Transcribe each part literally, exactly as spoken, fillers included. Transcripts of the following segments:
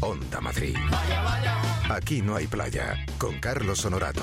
Onda Madrid. Aquí no hay playa, con Carlos Honorato.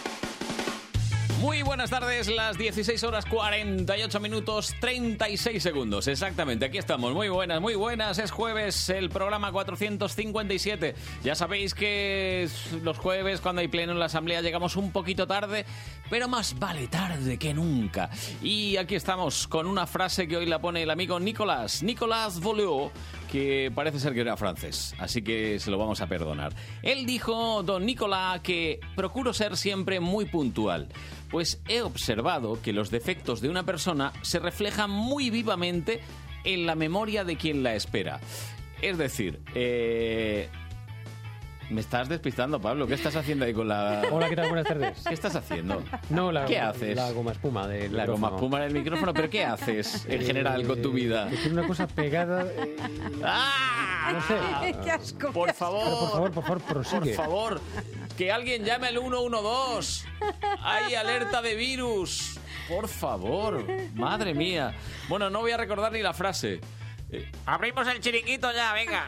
Muy buenas tardes, las dieciséis horas cuarenta y ocho minutos treinta y seis segundos. Exactamente, aquí estamos. Muy buenas, muy buenas. Es jueves, el programa cuatrocientos cincuenta y siete. Ya sabéis que los jueves, cuando hay pleno en la asamblea, llegamos un poquito tarde, pero más vale tarde que nunca. Y aquí estamos con una frase que hoy la pone el amigo Nicolás, Nicolás Voleau, que parece ser que era francés, así que se lo vamos a perdonar. Él dijo, don Nicolás, que procuro ser siempre muy puntual, pues he observado que los defectos de una persona se reflejan muy vivamente en la memoria de quien la espera. Es decir, eh... me estás despistando, Pablo. ¿Qué estás haciendo ahí con la...? Hola, ¿qué tal? Buenas tardes. ¿Qué estás haciendo? No, la, ¿Qué haces? La goma espuma del La micrófono. goma espuma del micrófono, ¿pero qué haces en general con tu vida? Eh, tiene una cosa pegada... Eh, ¡Ah! no sé. ¡Qué asco! Por favor. Pero por favor, por favor, prosigue. Por favor, que alguien llame al uno uno dos. Hay alerta de virus. Por favor. Madre mía. Bueno, no voy a recordar ni la frase. Eh, abrimos el chiringuito ya, venga.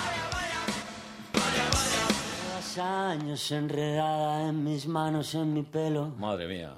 Años enredada en mis manos, en mi pelo. Madre mía.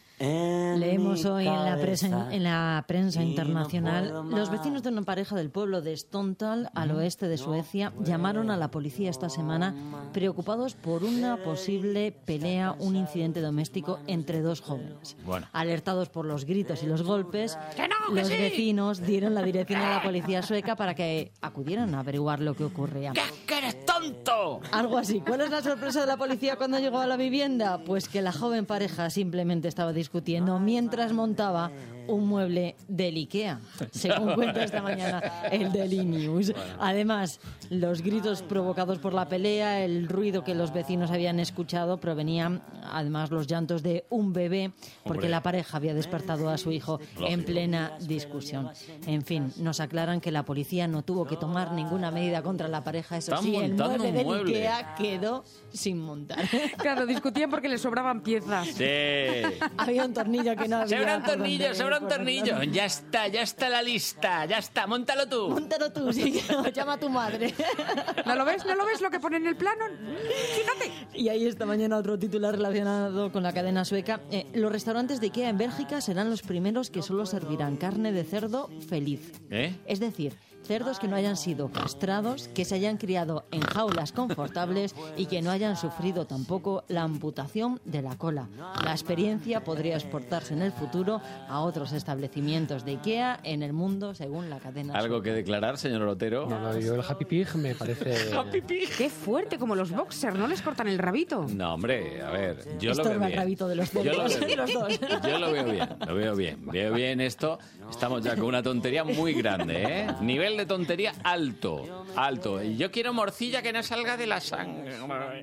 Leemos hoy en la, prensa, en la prensa y internacional, no puedo los más. vecinos de una pareja del pueblo de Stontal, al oeste de Suecia, llamaron a la policía esta semana preocupados por una posible pelea, un incidente doméstico entre dos jóvenes. Bueno. Alertados por los gritos y los golpes, ¡Que no, que los sí! vecinos dieron la dirección a la policía sueca para que acudieran a averiguar lo que ocurría. ¿Qué, que eres tonto? Algo así. ¿Cuál es la sorpresa de la policía cuando llegó a la vivienda? Pues que la joven pareja simplemente estaba discutiendo mientras montaba un mueble del IKEA, según cuenta esta mañana el Daily News. Además, los gritos provocados por la pelea, el ruido que los vecinos habían escuchado, provenían, además, los llantos de un bebé, porque Hombre. la pareja había despertado a su hijo Lógico. en plena discusión. En fin, nos aclaran que la policía no tuvo que tomar ninguna medida contra la pareja. Eso Están sí, el montando mueble un del mueble. IKEA quedó sin montar. Claro, discutían porque le sobraban piezas. Sí. Había un tornillo que no había. Sobra un por tornillo, donde sobra un ponerlo. tornillo. Ya está, ya está la lista. Ya está, móntalo tú. Móntalo tú, sí, llama a tu madre. ¿No lo ves? ¿No lo ves lo que pone en el plano? Fíjate. Y ahí esta mañana otro titular relacionado con la cadena sueca. Eh, los restaurantes de IKEA en Bélgica serán los primeros que solo servirán carne de cerdo feliz. ¿Eh? Es decir, cerdos que no hayan sido castrados, que se hayan criado en jaulas confortables y que no hayan sufrido tampoco la amputación de la cola. La experiencia podría exportarse en el futuro a otros establecimientos de IKEA en el mundo, según la cadena ¿Algo sueca. que declarar, señor Otero? No, no, yo el Happy Pig me parece... Happy Pig. Qué fuerte, como los boxers, ¿no les cortan el rabito? No, hombre, a ver, yo lo Estorba veo el bien. rabito de los Yo lo cerdos, veo bien. los dos. Yo lo veo bien, lo veo bien. Veo bien esto. Estamos ya con una tontería muy grande, ¿eh? Nivel de tontería alto, alto. Y yo quiero morcilla que no salga de la sangre.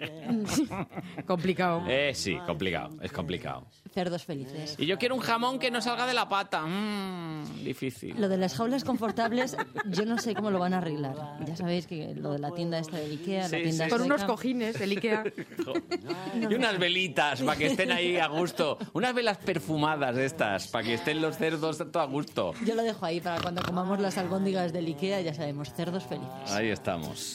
Complicado. Eh, sí, complicado, es complicado. Cerdos felices. Y yo quiero un jamón que no salga de la pata. Mmm, difícil. Lo de las jaulas confortables, yo no sé cómo lo van a arreglar. Ya sabéis que lo de la tienda esta de IKEA, Sí, la tienda sí. Con sueca, unos cojines, el IKEA. Y unas velitas para que estén ahí a gusto. Unas velas perfumadas de estas, para que estén los cerdos todo a gusto. yo lo dejo ahí para cuando comamos las albóndigas del IKEA, ya sabemos, cerdos felices. Ahí estamos.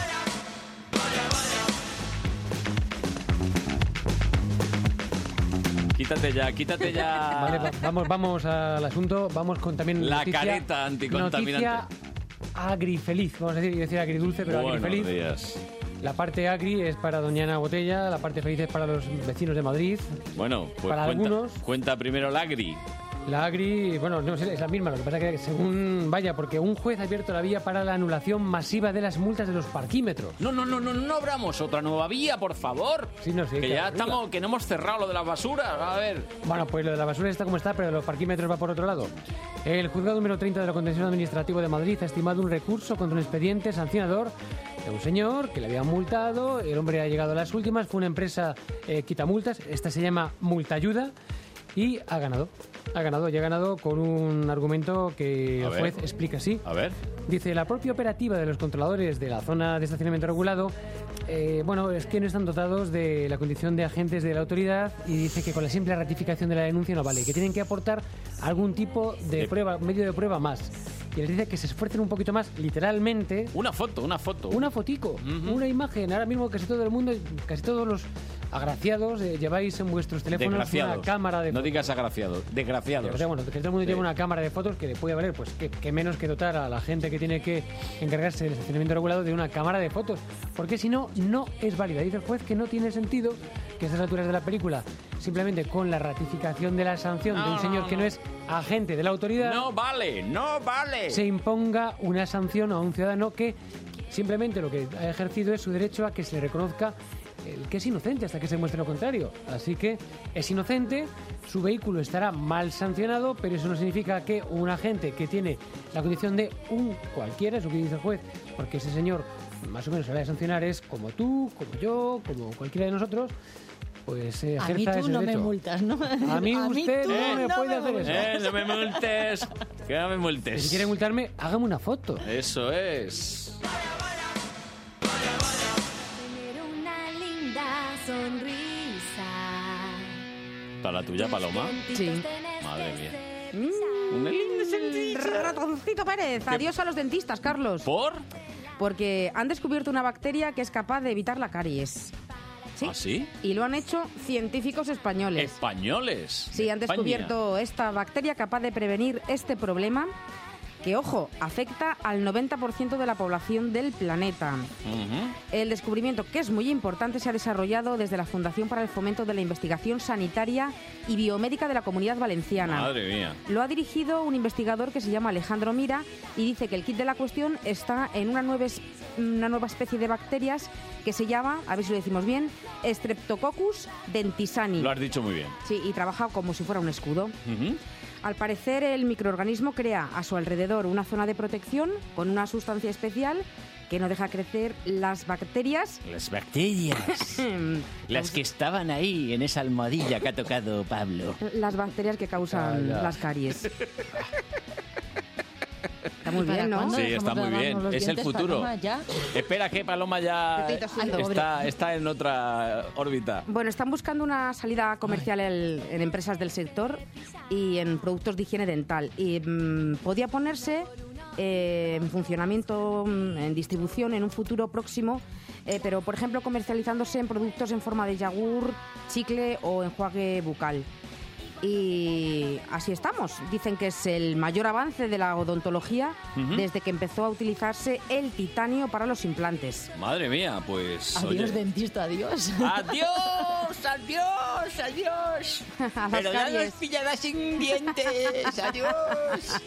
Quítate ya, quítate ya. Vale, va- vamos, vamos al asunto. Vamos con también La noticia, careta anticontaminante. Noticia agrifeliz, vamos a decir, iba a decir agridulce, pero Buenos agrifeliz. días. La parte agri es para doña Ana Botella, la parte feliz es para los vecinos de Madrid. Bueno, pues Para cuenta, algunos- cuenta primero la agri. La agri, bueno, no sé, es la misma, lo que pasa que según vaya, porque un juez ha abierto la vía para la anulación masiva de las multas de los parquímetros. No, no, no, no, no abramos otra nueva vía, por favor. Sí, no, sí, que claro, ya venga. estamos, que no hemos cerrado lo de las basuras. A ver. Bueno, pues lo de la basura está como está, pero los parquímetros va por otro lado. El juzgado número treinta de lo contencioso administrativo de Madrid ha estimado un recurso contra un expediente sancionador de un señor que le habían multado. El hombre ha llegado a las últimas, fue una empresa eh, quitamultas, esta se llama Multayuda, y ha ganado. Ha ganado, y ha ganado con un argumento que A el ver. juez explica así. A ver. Dice, la propia operativa de los controladores de la zona de estacionamiento regulado, eh, bueno, es que no están dotados de la condición de agentes de la autoridad, y dice que con la simple ratificación de la denuncia no vale, que tienen que aportar algún tipo de De- prueba, medio de prueba más. y les dice que se esfuercen un poquito más, literalmente. Una foto, una foto. Una fotico, Uh-huh. una imagen. Ahora mismo casi todo el mundo, casi todos los agraciados eh, lleváis en vuestros teléfonos Desgraciados. una cámara de No fotos. digas agraciados, desgraciados. O sea, bueno, que todo el mundo Sí. lleva una cámara de fotos que le puede valer, pues que, que menos que dotar a la gente que tiene que encargarse del estacionamiento regulado de una cámara de fotos, porque si no, no es válida. Dice el juez que no tiene sentido que a estas alturas de la película, simplemente con la ratificación de la sanción No, de un señor no, que no. no es agente de la autoridad, No vale, no vale. se imponga una sanción a un ciudadano que simplemente lo que ha ejercido es su derecho a que se le reconozca el que es inocente hasta que se muestre lo contrario. Así que es inocente, su vehículo estará mal sancionado, pero eso no significa que un agente que tiene la condición de un cualquiera, es lo que dice el juez, porque ese señor más o menos se va a sancionar, es como tú, como yo, como cualquiera de nosotros, pues eh, A mí ejerza tú ese no me derecho. multas, ¿no? A mí usted tú no me puede hacer eso. Eh, no me multes, que no me Y multes. si quiere multarme, hágame una foto. Eso es. Tener una linda sonrisa. ¿Para la tuya, Paloma? Sí. Madre mía. Mm, Una linda Ratoncito Pérez, adiós a los dentistas, Carlos. ¿Por? Porque han descubierto una bacteria que es capaz de evitar la caries. ¿Sí? ¿Ah, sí? Y lo han hecho científicos españoles. Españoles. Sí, de han España. descubierto esta bacteria capaz de prevenir este problema que, ojo, afecta al noventa por ciento de la población del planeta. Ujú. El descubrimiento, que es muy importante, se ha desarrollado desde la Fundación para el Fomento de la Investigación Sanitaria y Biomédica de la Comunidad Valenciana. Madre mía. Lo ha dirigido un investigador que se llama Alejandro Mira y dice que el kit de la cuestión está en una nueva, es- una nueva especie de bacterias que se llama, a ver si lo decimos bien, Streptococcus dentisani. Lo has dicho muy bien. Sí, y trabaja como si fuera un escudo. Ujú. Al parecer, el microorganismo crea a su alrededor una zona de protección con una sustancia especial que no deja crecer las bacterias. Las bacterias. Las que estaban ahí en esa almohadilla que ha tocado Pablo. Las bacterias que causan Calla. las caries. Está muy ¿Para bien, ¿no? cuándo Sí, dejamos está de muy lavarnos bien. los Es el dientes, futuro. Paloma, ya? Espera que Paloma ya Estoy tosiendo. está, está en otra órbita. Bueno, están buscando una salida comercial el- en empresas del sector y en productos de higiene dental. Y mm, podía ponerse eh, en funcionamiento, mm, en distribución en un futuro próximo, eh, pero por ejemplo comercializándose en productos en forma de yogur, chicle o enjuague bucal. Y así estamos. Dicen que es el mayor avance de la odontología Ujú. desde que empezó a utilizarse el titanio para los implantes. Madre mía, pues. Adiós, oye. dentista, adiós. ¡Adiós! ¡Adiós! ¡Adiós! A las Pero ya caries. nos pillará sin dientes. ¡Adiós!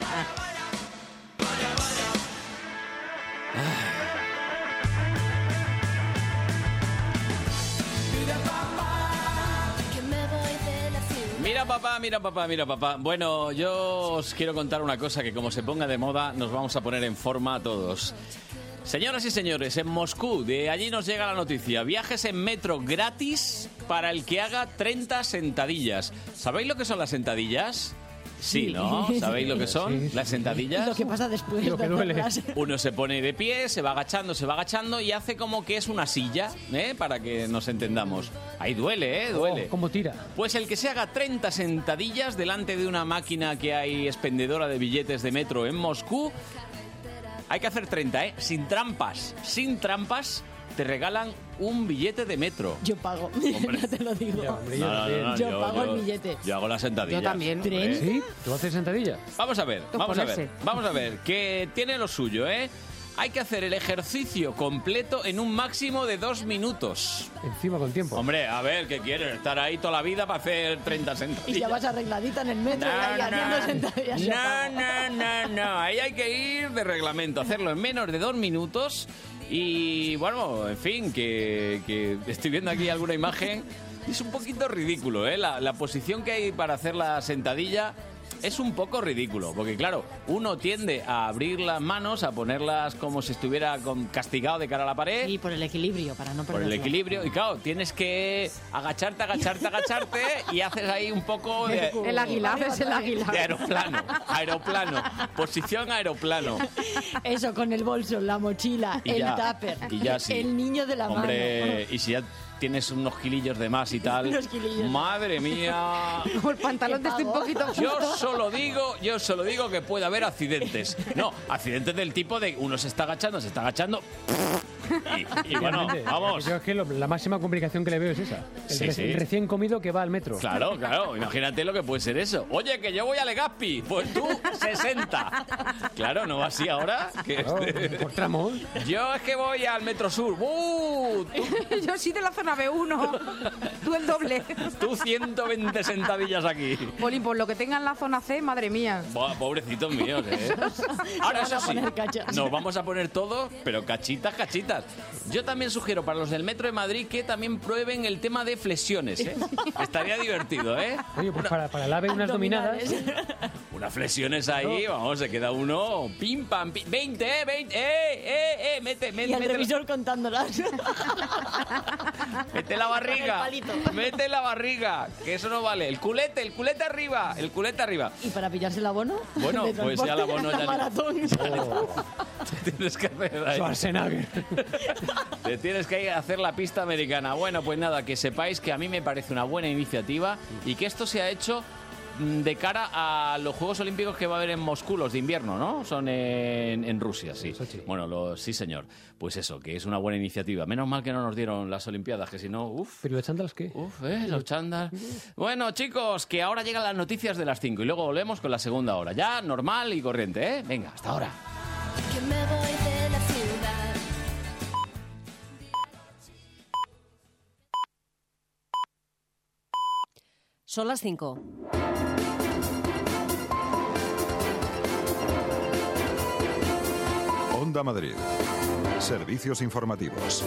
Que me voy de la ciudad. Mira papá, mira papá, mira papá. Bueno, yo os quiero contar una cosa que como se ponga de moda nos vamos a poner en forma todos. Señoras y señores, en Moscú, de allí nos llega la noticia. Viajes en metro gratis para el que haga treinta sentadillas. ¿Sabéis lo que son las sentadillas? Sí, ¿no? ¿Sabéis lo que son Sí, sí, las sí. sentadillas? Lo que pasa después Lo que de duele. hacerlas. Uno se pone de pie, se va agachando, se va agachando y hace como que es una silla, ¿eh? Para que nos entendamos. Ahí duele, ¿eh? Duele. Oh, ¿cómo tira? Pues el que se haga treinta sentadillas delante de una máquina que hay expendedora de billetes de metro en Moscú, hay que hacer treinta, ¿eh? Sin trampas, sin trampas, te regalan un billete de metro. Yo pago, Hombre. ya te lo digo. Ya, hombre, yo también. Yo pago el billete. Yo hago las sentadillas. Yo también. hombre. ¿Sí? ¿Tú haces sentadilla? Vamos a ver, Esto es vamos a ver, ponerse. vamos a ver, que tiene lo suyo, ¿eh? Hay que hacer el ejercicio completo en un máximo de dos minutos. Encima con tiempo. Hombre, a ver, ¿qué quieres? ¿Estar ahí toda la vida para hacer treinta sentadillas? Y ya vas arregladita en el metro y ahí haciendo sentadillas. Yo no, pago. no, no, no. Ahí hay que ir de reglamento, hacerlo en menos de dos minutos. Y bueno, en fin, que, que estoy viendo aquí alguna imagen. Es un poquito ridículo, ¿eh? La, la posición que hay para hacer la sentadilla es un poco ridículo. Porque claro, uno tiende a abrir las manos, a ponerlas como si estuviera con- castigado de cara a la pared. Y por el equilibrio, para no Por el perderlo. equilibrio, y claro, tienes que agacharte, agacharte, agacharte y haces ahí un poco de, El águila, haces el águila. de aeroplano, aeroplano, posición aeroplano. Eso, con el bolso, la mochila, Y el ya, tupper, y ya sí. el niño de la Hombre, mano. y si ya tienes unos kilillos de más y tal. Unos kilillos. Madre mía. Como el pantalón te estoy un poquito... Yo solo digo, yo solo digo que puede haber accidentes. No, accidentes del tipo de uno se está agachando, se está agachando. Y, y bueno, vamos. Yo es que lo- la máxima complicación que le veo es esa. El, Sí, re- sí. el recién comido que va al metro. Claro, claro, imagínate lo que puede ser eso. Oye, que yo voy a Legazpi, pues tú sesenta. Claro, no va así ahora. Que Claro, este- por tramos. Yo es que voy al Metro Sur. ¡Uh! Tú, Yo sí de la zona B uno, tú el doble. tú ciento veinte sentadillas aquí. Polín, por lo que tenga en la zona C, madre mía. Buah, pobrecitos míos, ¿eh? Ahora, Se van eso a sí, poner cachas. nos vamos a poner todos, pero cachitas, cachitas. Yo también sugiero para los del Metro de Madrid que también prueben el tema de flexiones, ¿eh? Estaría divertido, ¿eh? Oye, pues para, para el AVE unas dominadas. Unas flexiones ahí, vamos, se queda uno, pim, pam, pim, veinte, eh, veinte, eh, eh, eh, mete, mete, Y el mete, revisor contándolas. mete la barriga, El palito. mete la barriga, que eso no vale. El culete, el culete arriba, el culete arriba. ¿Y para pillarse el abono? Bueno, de pues ya el transporte, abono la ya no- maratón. Te tienes que hacer ahí. Schwarzenegger. Te tienes que ir a hacer la pista americana. Bueno, pues nada, que sepáis que a mí me parece una buena iniciativa y que esto se ha hecho mm, de cara a los Juegos Olímpicos que va a haber en Moscú, los de invierno, ¿no? Son en, en Rusia, sí. Sochi. Bueno, los, sí, señor. Pues eso, que es una buena iniciativa. Menos mal que no nos dieron las Olimpiadas, que si no, uff. ¿Pero los chándals qué? Uf, eh, los chándal. Bueno, chicos, que ahora llegan las noticias de las cinco y luego volvemos con la segunda hora. Ya, normal y corriente, ¿eh? Venga, hasta ahora. Que me voy de la ciudad. Son las cinco. Onda Madrid. Servicios informativos.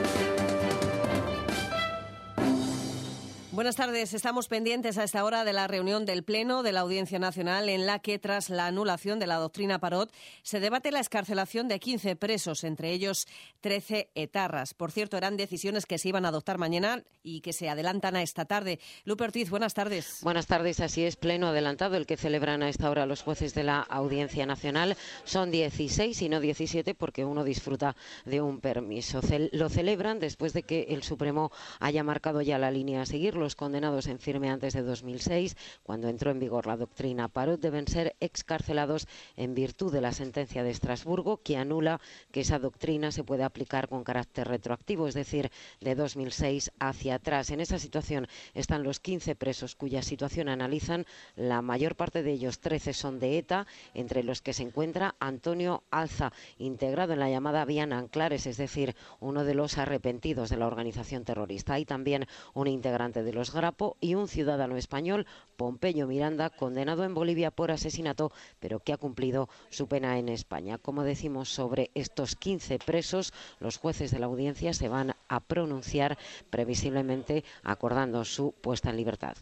Buenas tardes. Estamos pendientes a esta hora de la reunión del Pleno de la Audiencia Nacional en la que, tras la anulación de la doctrina Parot, se debate la excarcelación de quince presos, entre ellos trece etarras. Por cierto, eran decisiones que se iban a adoptar mañana y que se adelantan a esta tarde. Lupe Ortiz, buenas tardes. Buenas tardes. Así es, pleno adelantado el que celebran a esta hora los jueces de la Audiencia Nacional. Son dieciséis y no diecisiete porque uno disfruta de un permiso. Cel- lo celebran después de que el Supremo haya marcado ya la línea a seguir. Los condenados en firme antes de dos mil seis, cuando entró en vigor la doctrina Parot, deben ser excarcelados en virtud de la sentencia de Estrasburgo, que anula que esa doctrina se puede aplicar con carácter retroactivo, es decir, de dos mil seis hacia atrás. En esa situación están los quince presos cuya situación analizan. La mayor parte de ellos, trece, son de ETA, entre los que se encuentra Antonio Alza, integrado en la llamada Viana Anclares, es decir, uno de los arrepentidos de la organización terrorista. Hay también un integrante de los Grapo y un ciudadano español, Pompeyo Miranda, condenado en Bolivia por asesinato, pero que ha cumplido su pena en España. Como decimos, sobre estos quince presos, los jueces de la audiencia se van a pronunciar previsiblemente acordando su puesta en libertad.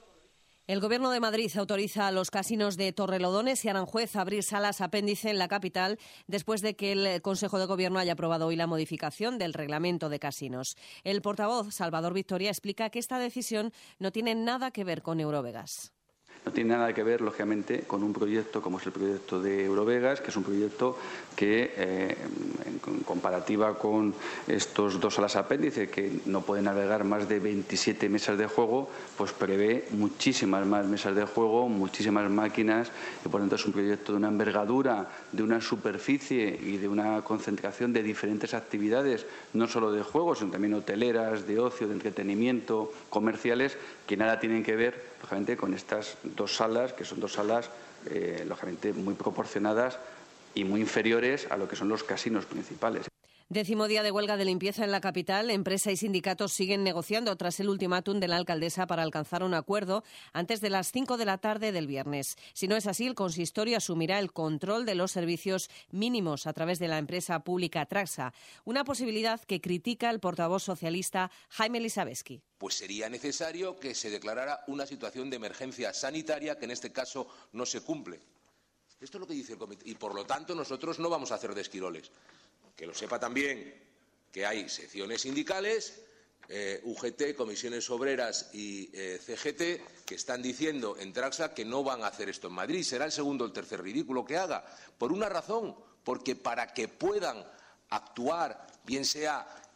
El Gobierno de Madrid autoriza a los casinos de Torrelodones y Aranjuez a abrir salas apéndice en la capital después de que el Consejo de Gobierno haya aprobado hoy la modificación del reglamento de casinos. El portavoz, Salvador Victoria, explica que esta decisión no tiene nada que ver con Eurovegas. No tiene nada que ver, lógicamente, con un proyecto como es el proyecto de Eurovegas, que es un proyecto que, eh, en comparativa con estos dos salas apéndice, que no pueden navegar más de veintisiete mesas de juego, pues prevé muchísimas más mesas de juego, muchísimas máquinas, y por lo tanto es un proyecto de una envergadura, de una superficie y de una concentración de diferentes actividades, no solo de juegos, sino también hoteleras, de ocio, de entretenimiento, comerciales, que nada tienen que ver, lógicamente, con estas dos salas, que son dos salas, eh, lógicamente, muy proporcionadas y muy inferiores a lo que son los casinos principales. Décimo día de huelga de limpieza en la capital. Empresa y sindicatos siguen negociando tras el ultimátum de la alcaldesa para alcanzar un acuerdo antes de las cinco de la tarde del viernes. Si no es así, el consistorio asumirá el control de los servicios mínimos a través de la empresa pública Traxa, una posibilidad que critica el portavoz socialista Jaime Lisabeski. Pues sería necesario que se declarara una situación de emergencia sanitaria que en este caso no se cumple. Esto es lo que dice el comité y, por lo tanto, nosotros no vamos a hacer de esquiroles. Que lo sepa también que hay secciones sindicales, eh, U G T, Comisiones Obreras y eh, C G T, que están diciendo en Traxa que no van a hacer esto en Madrid. Será el segundo o el tercer ridículo que haga. Por una razón, porque para que puedan actuar, bien sea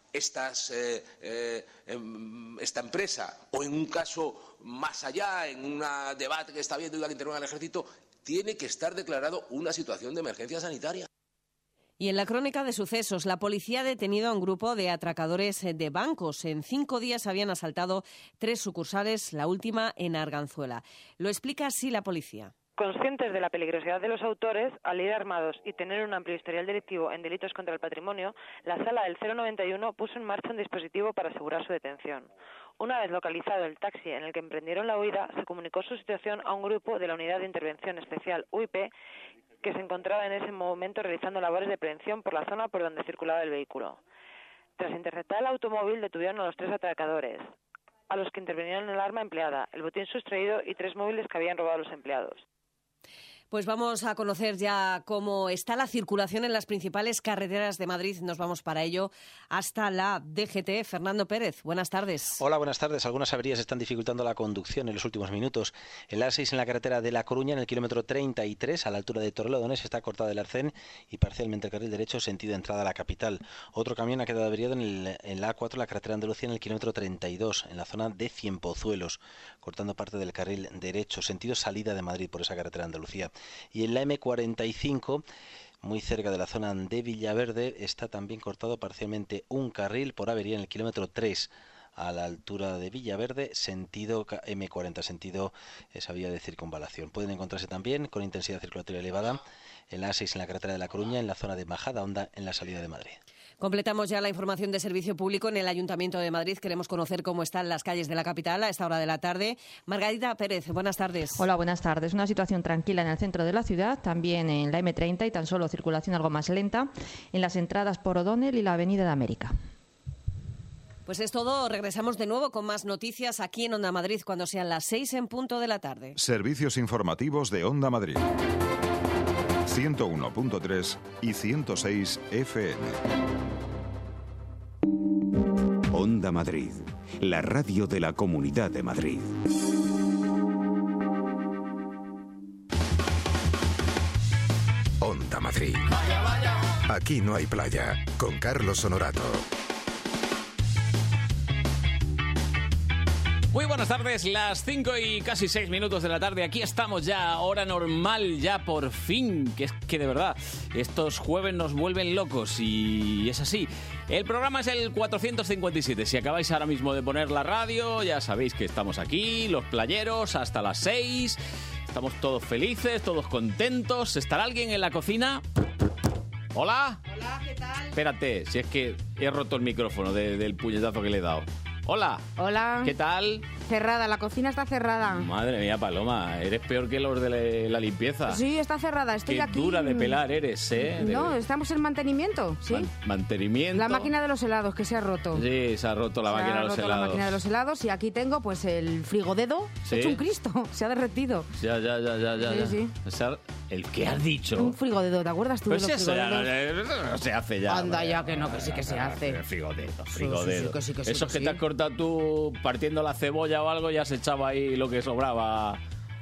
estas, eh, eh, esta empresa, o en un caso más allá, en un debate que está habiendo y que intervenga el ejército, tiene que estar declarado una situación de emergencia sanitaria. Y en la crónica de sucesos, la policía ha detenido a un grupo de atracadores de bancos. En cinco días habían asaltado tres sucursales, la última en Arganzuela. Lo explica así la policía. Conscientes de la peligrosidad de los autores, al ir armados y tener un amplio historial delictivo en delitos contra el patrimonio, la sala del cero noventa y uno puso en marcha un dispositivo para asegurar su detención. Una vez localizado el taxi en el que emprendieron la huida, se comunicó su situación a un grupo de la Unidad de Intervención Especial U I P que se encontraba en ese momento realizando labores de prevención por la zona por donde circulaba el vehículo. Tras interceptar el automóvil, detuvieron a los tres atracadores, a los que intervinieron el arma empleada, el botín sustraído y tres móviles que habían robado los empleados. Pues vamos a conocer ya cómo está la circulación en las principales carreteras de Madrid. Nos vamos para ello hasta la D G T. Fernando Pérez, buenas tardes. Hola, buenas tardes. Algunas averías están dificultando la conducción en los últimos minutos. El A seis en la carretera de La Coruña, en el kilómetro treinta y tres, a la altura de Torrelodones, está cortada el arcén y parcialmente el carril derecho sentido entrada a la capital. Otro camión ha quedado averiado en, el, en la A cuatro, la carretera de Andalucía, en el kilómetro treinta y dos, en la zona de Cienpozuelos, cortando parte del carril derecho, sentido salida de Madrid por esa carretera de Andalucía. Y en la M cuarenta y cinco, muy cerca de la zona de Villaverde, está también cortado parcialmente un carril por avería en el kilómetro tres, a la altura de Villaverde, sentido M cuarenta, sentido esa vía de circunvalación. Pueden encontrarse también con intensidad circulatoria elevada en la A seis en la carretera de La Coruña, en la zona de Majadahonda, en la salida de Madrid. Completamos ya la información de servicio público en el Ayuntamiento de Madrid. Queremos conocer cómo están las calles de la capital a esta hora de la tarde. Margarita Pérez, buenas tardes. Hola, buenas tardes. Una situación tranquila en el centro de la ciudad, también en la M treinta y tan solo circulación algo más lenta en las entradas por O'Donnell y la Avenida de América. Pues es todo. Regresamos de nuevo con más noticias aquí en Onda Madrid cuando sean las seis en punto de la tarde. Servicios informativos de Onda Madrid. ciento uno punto tres y ciento seis F M. Onda Madrid, la radio de la Comunidad de Madrid. Onda Madrid. Aquí no hay playa. Con Carlos Honorato. Muy buenas tardes, las cinco y casi seis minutos de la tarde. Aquí estamos ya, hora normal, ya por fin. Que es que de verdad, estos jueves nos vuelven locos y es así. El programa es el cuatrocientos cincuenta y siete. Si acabáis ahora mismo de poner la radio, ya sabéis que estamos aquí, los playeros, hasta las seis. Estamos todos felices, todos contentos. ¿Estará alguien en la cocina? ¿Hola? Hola, ¿qué tal? Espérate, si es que he roto el micrófono de, del puñetazo que le he dado. Hola. Hola. ¿Qué tal? Cerrada, la cocina está cerrada. Madre mía, Paloma, eres peor que los de la, la limpieza. Sí, está cerrada, estoy Qué aquí. Qué dura de pelar eres, ¿eh? De... No, estamos en mantenimiento, ¿sí? Man mantenimiento. La máquina de los helados, que se ha roto. Sí, se ha roto la se máquina de los roto helados. la máquina de los helados y aquí tengo pues el frigodedo, ¿Sí? hecho un Cristo, se ha derretido. Ya, ya, ya, ya, ya. Sí, ya. sí. O sea, ¿el qué has dicho? Un frigodedo, ¿te acuerdas tú Pues de los eso, ya, frigodedos? no, eso no se hace ya. Anda hombre. ya, que no, que sí que se hace. Frigodedo, Sí, frigodedo. sí, sí, que sí, que sí, Esos que que te sí. has cortado tú partiendo la cebolla o algo, ya se echaba ahí lo que sobraba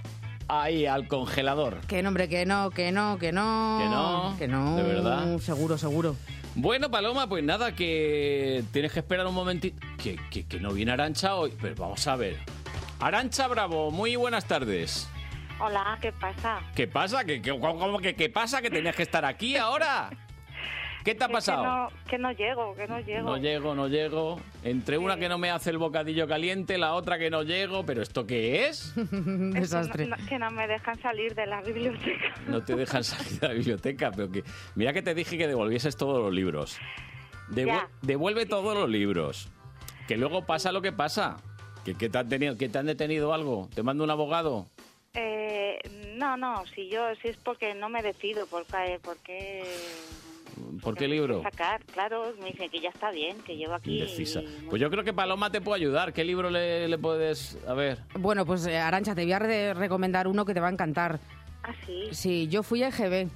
ahí al congelador. Que no, hombre, que no, que no, que no. Que no, Que no. de verdad. Seguro, seguro. Bueno, Paloma, pues nada, que tienes que esperar un momentito. Que, que, que no viene Arantxa hoy. Pero vamos a ver. Arantxa Bravo, muy buenas tardes. Hola, ¿qué pasa? ¿Qué pasa? ¿Qué, qué, cómo que qué pasa? ¿Que tenías que estar aquí ahora? ¿Qué te ha pasado? Que no, que no llego, que no llego. No llego, no llego. Entre una que no me hace el bocadillo caliente, la otra que no llego. ¿Pero esto qué es? Desastre. Que no, no, que no me dejan salir de la biblioteca. No te dejan salir de la biblioteca, pero que... Mira que te dije que devolvieses todos los libros. Devu- Ya. Devuelve todos los libros. Que luego pasa lo que pasa. ¿Que, que te han tenido, que te han detenido algo? ¿Te mando un abogado? Eh, no, no, si yo, si es porque no me decido, porque... porque ¿Por qué libro? sacar, claro, me dicen que ya está bien, que llevo aquí... Indecisa. Pues yo creo que Paloma te puede ayudar. ¿Qué libro le, le puedes...? A ver. Bueno, pues eh, Arantxa, te voy a re- recomendar uno que te va a encantar. ¿Ah, sí? Sí, yo fui a E G B.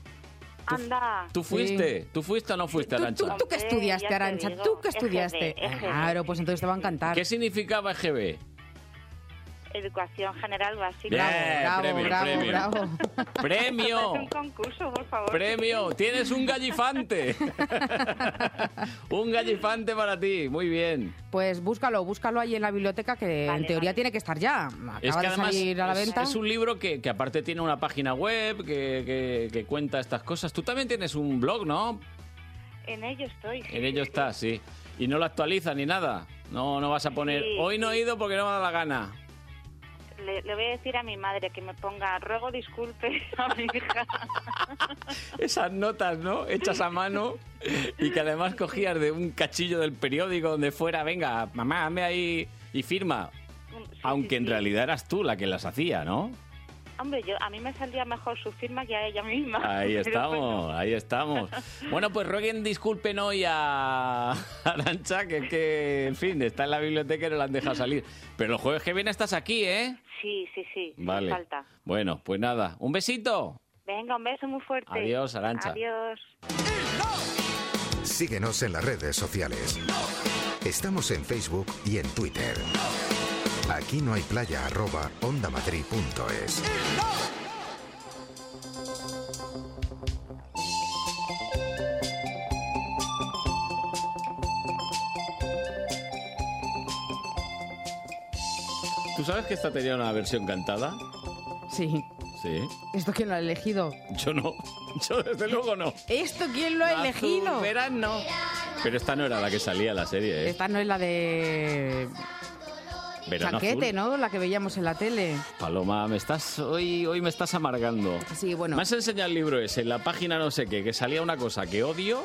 Anda. ¿Tú fuiste? ¿Tú fuiste o no fuiste, Arantxa? ¿Tú, tú qué estudiaste, ya te Arantxa? digo, ¿Tú qué E G B, estudiaste? E G B. Claro, pues entonces te va a encantar. ¿Qué significaba E G B? Educación general básica. Bien, Bravo, premio, bravo, premio. bravo. ¡Premio! Es un concurso, por favor. ¡Premio! ¡Tienes un gallifante! Un gallifante para ti, muy bien. Pues búscalo, búscalo ahí en la biblioteca, que en teoría tiene que estar ya. Acaba Es que de además salir a la es, venta. es un libro que, que aparte tiene una página web que, que- que cuenta estas cosas. Tú también tienes un blog, ¿no? En ello estoy. sí, En ello sí, estás, sí. Y no lo actualizas ni nada. No, no vas a poner, Sí, hoy no he ido porque no me da la gana. sí. Le, le voy a decir a mi madre que me ponga, ruego disculpe a mi hija. Esas notas, ¿no? Hechas a mano y que además cogías de un cachillo del periódico donde fuera, venga, mamá, dame ahí y firma. Aunque en realidad eras tú la que las hacía, ¿no? Hombre, yo, a mí me salía mejor su firma que a ella misma. Ahí Pero estamos, bueno. ahí estamos. Bueno, pues rueguen disculpen hoy a Arantxa, que, que, en fin, está en la biblioteca y no la han dejado salir. Pero el jueves que viene estás aquí, ¿eh? Sí, sí, sí. sin Vale. falta. Bueno, pues nada, un besito. Venga, un beso muy fuerte. Adiós, Arantxa. Adiós. Síguenos en las redes sociales. Estamos en Facebook y en Twitter. Aquí no hay playa arroba ondamadrid punto es. ¿Tú sabes que esta tenía una versión cantada? Sí. Sí. ¿Esto quién lo ha elegido? Yo no. Yo desde luego no. ¿Esto quién lo ha elegido? Verán, no. Pero esta no era la que salía en la serie, ¿eh? Esta no es la de Verano Chanquete, Azul. ¿no? La que veíamos en la tele. Paloma, me estás hoy, hoy me estás amargando. Sí, bueno. Me has enseñado el libro ese, en la página no sé qué, que salía una cosa que odio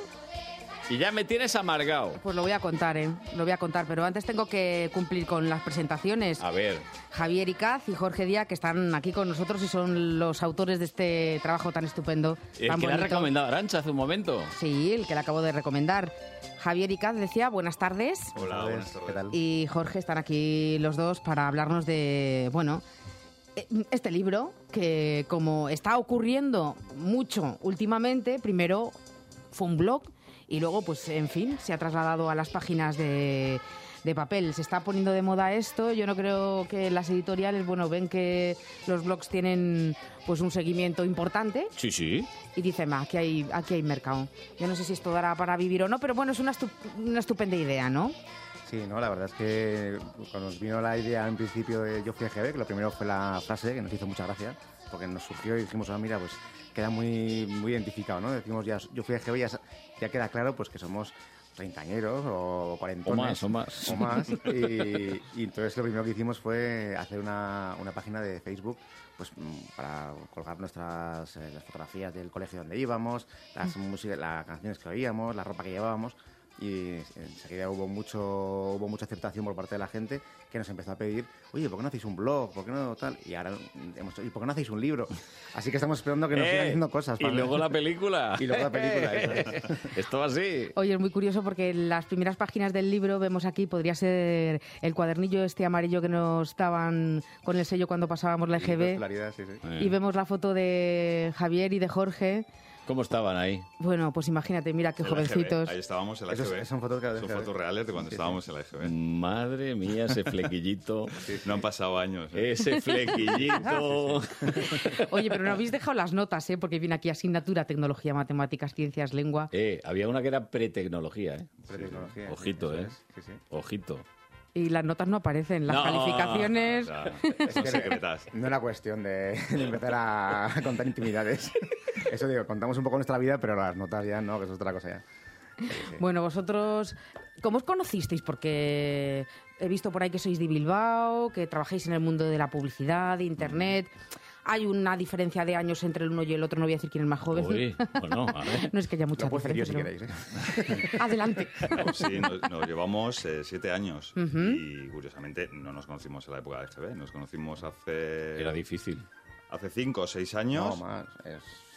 y ya me tienes amargado. Pues lo voy a contar, ¿eh? Lo voy a contar, pero antes tengo que cumplir con las presentaciones. A ver. Javier Icaz y Jorge Díaz, que están aquí con nosotros y son los autores de este trabajo tan estupendo. El tan que le ha bonito. recomendado Arantxa hace un momento. Sí, el que le acabo de recomendar. Javier Icaz decía, buenas tardes. Hola, buenas tardes. ¿Qué tal? Y Jorge, están aquí los dos para hablarnos de, bueno, eh, este libro que como está ocurriendo mucho últimamente, primero fue un blog y luego, pues, en fin, se ha trasladado a las páginas de, de papel. Se está poniendo de moda esto. Yo no creo que las editoriales, bueno, ven que los blogs tienen, pues, un seguimiento importante Sí, sí. y dicen, "Ma, aquí hay, aquí hay mercado". Yo no sé si esto dará para vivir o no, pero bueno, es una, estu- una estupenda idea, ¿no? Sí, no, la verdad es que cuando nos vino la idea en principio de Yo fui a G B, que lo primero fue la frase, que nos hizo mucha gracia, porque nos surgió y dijimos, ah, mira, pues queda muy, muy identificado, ¿no? Decimos, ya, Yo fui a G B, ya, ya queda claro pues que somos treintañeros o cuarentones. O más, o más. O más. Y, y entonces lo primero que hicimos fue hacer una, una página de Facebook pues mm, para colgar nuestras eh, las fotografías del colegio donde íbamos, las, música, las canciones que oíamos, la ropa que llevábamos. Y enseguida hubo mucho hubo mucha aceptación por parte de la gente que nos empezó a pedir, oye, ¿por qué no hacéis un blog? ¿Por qué no tal? Y ahora hemos ¿y por qué no hacéis un libro? Así que estamos esperando que nos Eh, sigan haciendo cosas. y luego la película. Y luego la película, eso es. Esto va así. Oye, es muy curioso porque en las primeras páginas del libro vemos aquí, podría ser el cuadernillo este amarillo que nos daban con el sello cuando pasábamos la E G B. Escolaridad, sí, sí. Y vemos la foto de Javier y de Jorge. ¿Cómo estaban ahí? Bueno, pues imagínate, mira qué En la jovencitos. E G B. Ahí estábamos en la E Esos- G B. son fotos que- Son fotos reales de cuando estábamos en la E G B. Madre mía, ese flequillito. No han pasado años. ¿eh? Ese flequillito. Oye, pero no habéis dejado las notas, ¿eh? Porque viene aquí asignatura, tecnología, matemáticas, ciencias, lengua. Eh, había una que era pretecnología, ¿eh? Pretecnología, Ojito, eso ¿eh? es, sí, sí. Ojito. Y las notas no aparecen, las No, calificaciones. o sea, Es son que secretas. No era cuestión de, de empezar a contar intimidades. Eso digo, contamos un poco nuestra vida, pero las notas ya no, que eso es otra cosa ya. Bueno, vosotros, ¿cómo os conocisteis? Porque he visto por ahí que sois de Bilbao, que trabajáis en el mundo de la publicidad, de Internet. Hay una diferencia de años entre el uno y el otro, no voy a decir quién es más joven. Uy, bueno, a ver. No es que haya mucha Lo puedo decir yo diferencia. si pero- queréis, ¿eh? Adelante. No, sí, nos, nos llevamos eh, siete años Ujú. y curiosamente no nos conocimos en la época de G B, nos conocimos hace... Era difícil. Hace cinco o seis años. No, más. Es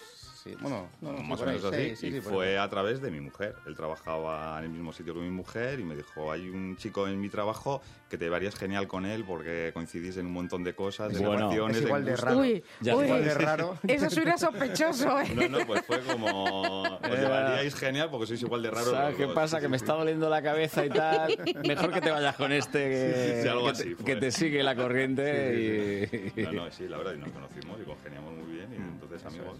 sí. Bueno, no, más sí, o menos por así. ahí, sí, sí, y sí, por fue ahí. a través de mi mujer. Él trabajaba en el mismo sitio que mi mujer y me dijo, hay un chico en mi trabajo que te llevarías genial con él porque coincidís en un montón de cosas, de Bueno, situaciones, es igual de gustos. raro. Uy, Ya uy, igual de raro. Eso suena sospechoso, ¿eh? No, no, pues fue como... Os llevaríais genial porque sois igual de raros. ¿Sabes los qué dos. pasa? Sí, que sí, me sí. está doliendo la cabeza y tal. Mejor que te vayas con este que, Sí, sí, sí, algo que, así te, fue. que te sigue la corriente. Sí, sí, sí. y... No, no, sí, la verdad, y nos conocimos y congeniamos muy bien y entonces amigos.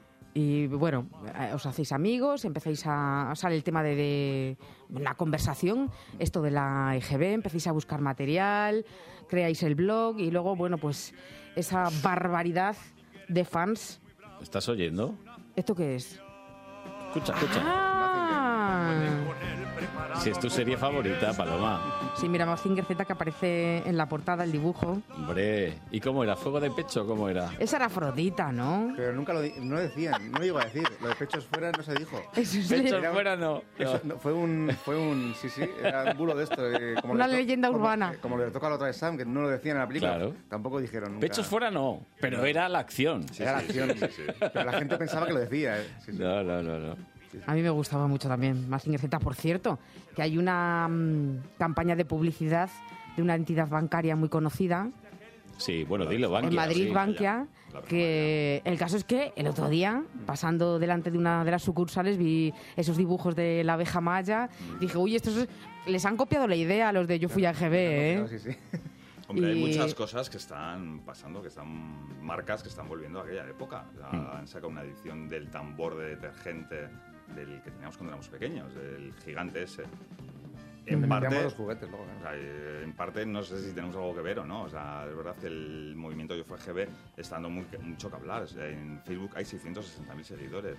Y bueno, eh, os hacéis amigos, empezáis a... sale el tema de, de la conversación, esto de la E G B, empezáis a buscar material, creáis el blog y luego, bueno, pues esa barbaridad de fans. ¿Estás oyendo? ¿Esto qué es? Escucha, escucha. Ah. Si es tu serie favorita, Paloma. Sí, mira, Mazinger Z que aparece en la portada, el dibujo. Hombre, ¿y cómo era? ¿Fuego de pecho? ¿Cómo era? Esa era Afrodita, ¿no? Pero nunca lo, di- no lo decían, no lo iba a decir. Lo de pechos fuera no se dijo. Eso es Pechos le- fuera no. Eso no, fue un, fue un, sí, sí, era un bulo de esto. eh, como Una le to- leyenda como- urbana. eh, Como le toca a la otra de Sam, que no lo decían en la película. Claro. Tampoco dijeron nunca. Pechos fuera no, pero era la acción. Era la acción. Pero la gente pensaba que lo decía. eh. Sí, sí. No, no, no, no. A mí me gustaba mucho también Mazinger Z. Por cierto, que hay una mm, campaña de publicidad de una entidad bancaria muy conocida, Sí, bueno, dilo, Bankia. en Madrid, sí. Bankia, que el caso es que el otro día, pasando delante de una de las sucursales, vi esos dibujos de la abeja maya, dije, uy, estos es- les han copiado la idea a los de Yo Fui a E G B, ¿eh? Sí, sí. Hombre, hay Y- muchas cosas que están pasando, que están marcas que están volviendo a aquella época. O sea, Mm. Han sacado una edición del tambor de detergente del que teníamos cuando éramos pequeños, el gigante ese. En Vendíamos parte, los juguetes luego, ¿eh? o sea, eh, en parte no sé si tenemos algo que ver o no. O sea, es verdad que el movimiento Yo Fui a G B está dando muy- mucho que hablar. O sea, en Facebook hay seiscientos sesenta mil seguidores.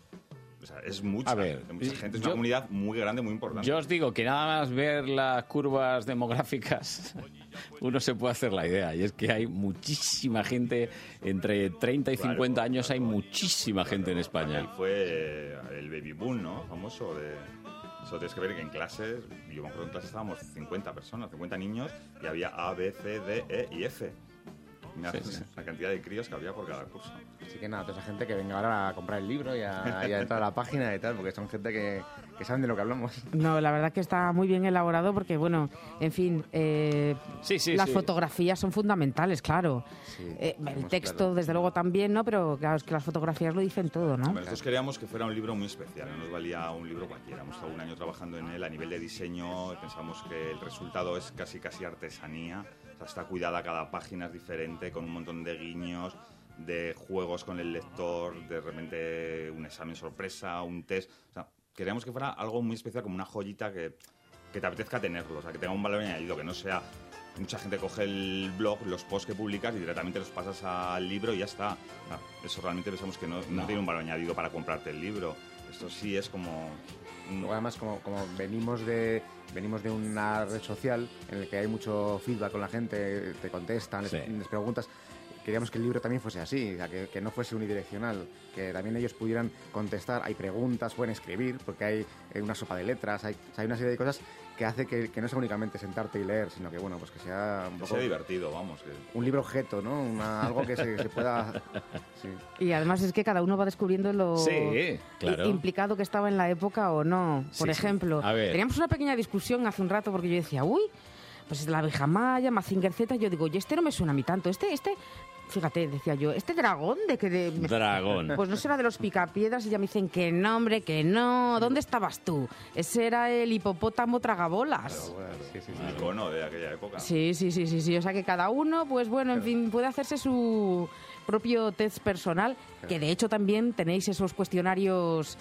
O sea, es mucha, A ver, es mucha gente, es yo- una comunidad muy grande, muy importante. Yo os digo que nada más ver las curvas demográficas, uno se puede hacer la idea. Y es que hay muchísima gente, entre treinta y cincuenta años, hay muchísima gente en España. Ahí fue eh, el baby boom, ¿no? Famoso de... Eso tienes que ver que en clases, yo me acuerdo en clases estábamos cincuenta personas, cincuenta niños, y había A, B, C, D, E y F. Mira, Sí, sí. la cantidad de críos que había por cada curso. Así que nada, toda esa gente que venga ahora a comprar el libro y a, y a entrar a la página y tal, porque son gente que, que saben de lo que hablamos. No, la verdad que está muy bien elaborado porque, bueno, en fin, eh, Sí, sí, las sí. fotografías son fundamentales, claro. Eh, el tenemos texto, claro. desde luego, también, ¿no? Pero claro, es que las fotografías lo dicen todo, ¿no? Nosotros queríamos que fuera un libro muy especial, no nos valía un libro cualquiera. Hemos estado un año trabajando en él a nivel de diseño y pensamos que el resultado es casi casi artesanía. O sea, está cuidada cada página, es diferente, con un montón de guiños, de juegos con el lector, de repente un examen sorpresa, un test. O sea, queríamos que fuera algo muy especial, como una joyita que, que te apetezca tenerlo, o sea, que tenga un valor añadido, que no sea... Mucha gente coge el blog, los posts que publicas y directamente los pasas al libro y ya está. O sea, eso realmente pensamos que no, no No. tiene un valor añadido para comprarte el libro. Esto sí es como... Luego, además, como, como venimos de venimos de una red social en la que hay mucho feedback con la gente, te contestan, les, Sí. les preguntas, queríamos que el libro también fuese así, o sea, que, que no fuese unidireccional, que también ellos pudieran contestar, hay preguntas, pueden escribir, porque hay eh, una sopa de letras, hay, o sea, hay una serie de cosas que hace que, que no sea únicamente sentarte y leer, sino que, bueno, pues que sea un Que poco... sea divertido, vamos. que- Un libro objeto, ¿no? Una- algo que se, se pueda... Sí. Y además es que cada uno va descubriendo lo Sí, claro. i- implicado que estaba en la época o no. Por Sí, sí. ejemplo, A ver. teníamos una pequeña discusión hace un rato porque yo decía, uy, pues es la abeja maya, Mazinger Z, yo digo, y este no me suena a mí tanto, este, este, fíjate, decía yo, este dragón de que... de- Dragón. Pues no será de los picapiedras y ya me dicen que no, hombre, que no, ¿dónde estabas tú? Ese era el hipopótamo tragabolas. Sí, sí, Un icono de aquella época. Sí, sí, sí, sí, sí. O sea que cada uno, pues bueno, en fin, puede hacerse su propio test personal, que de hecho también tenéis esos cuestionarios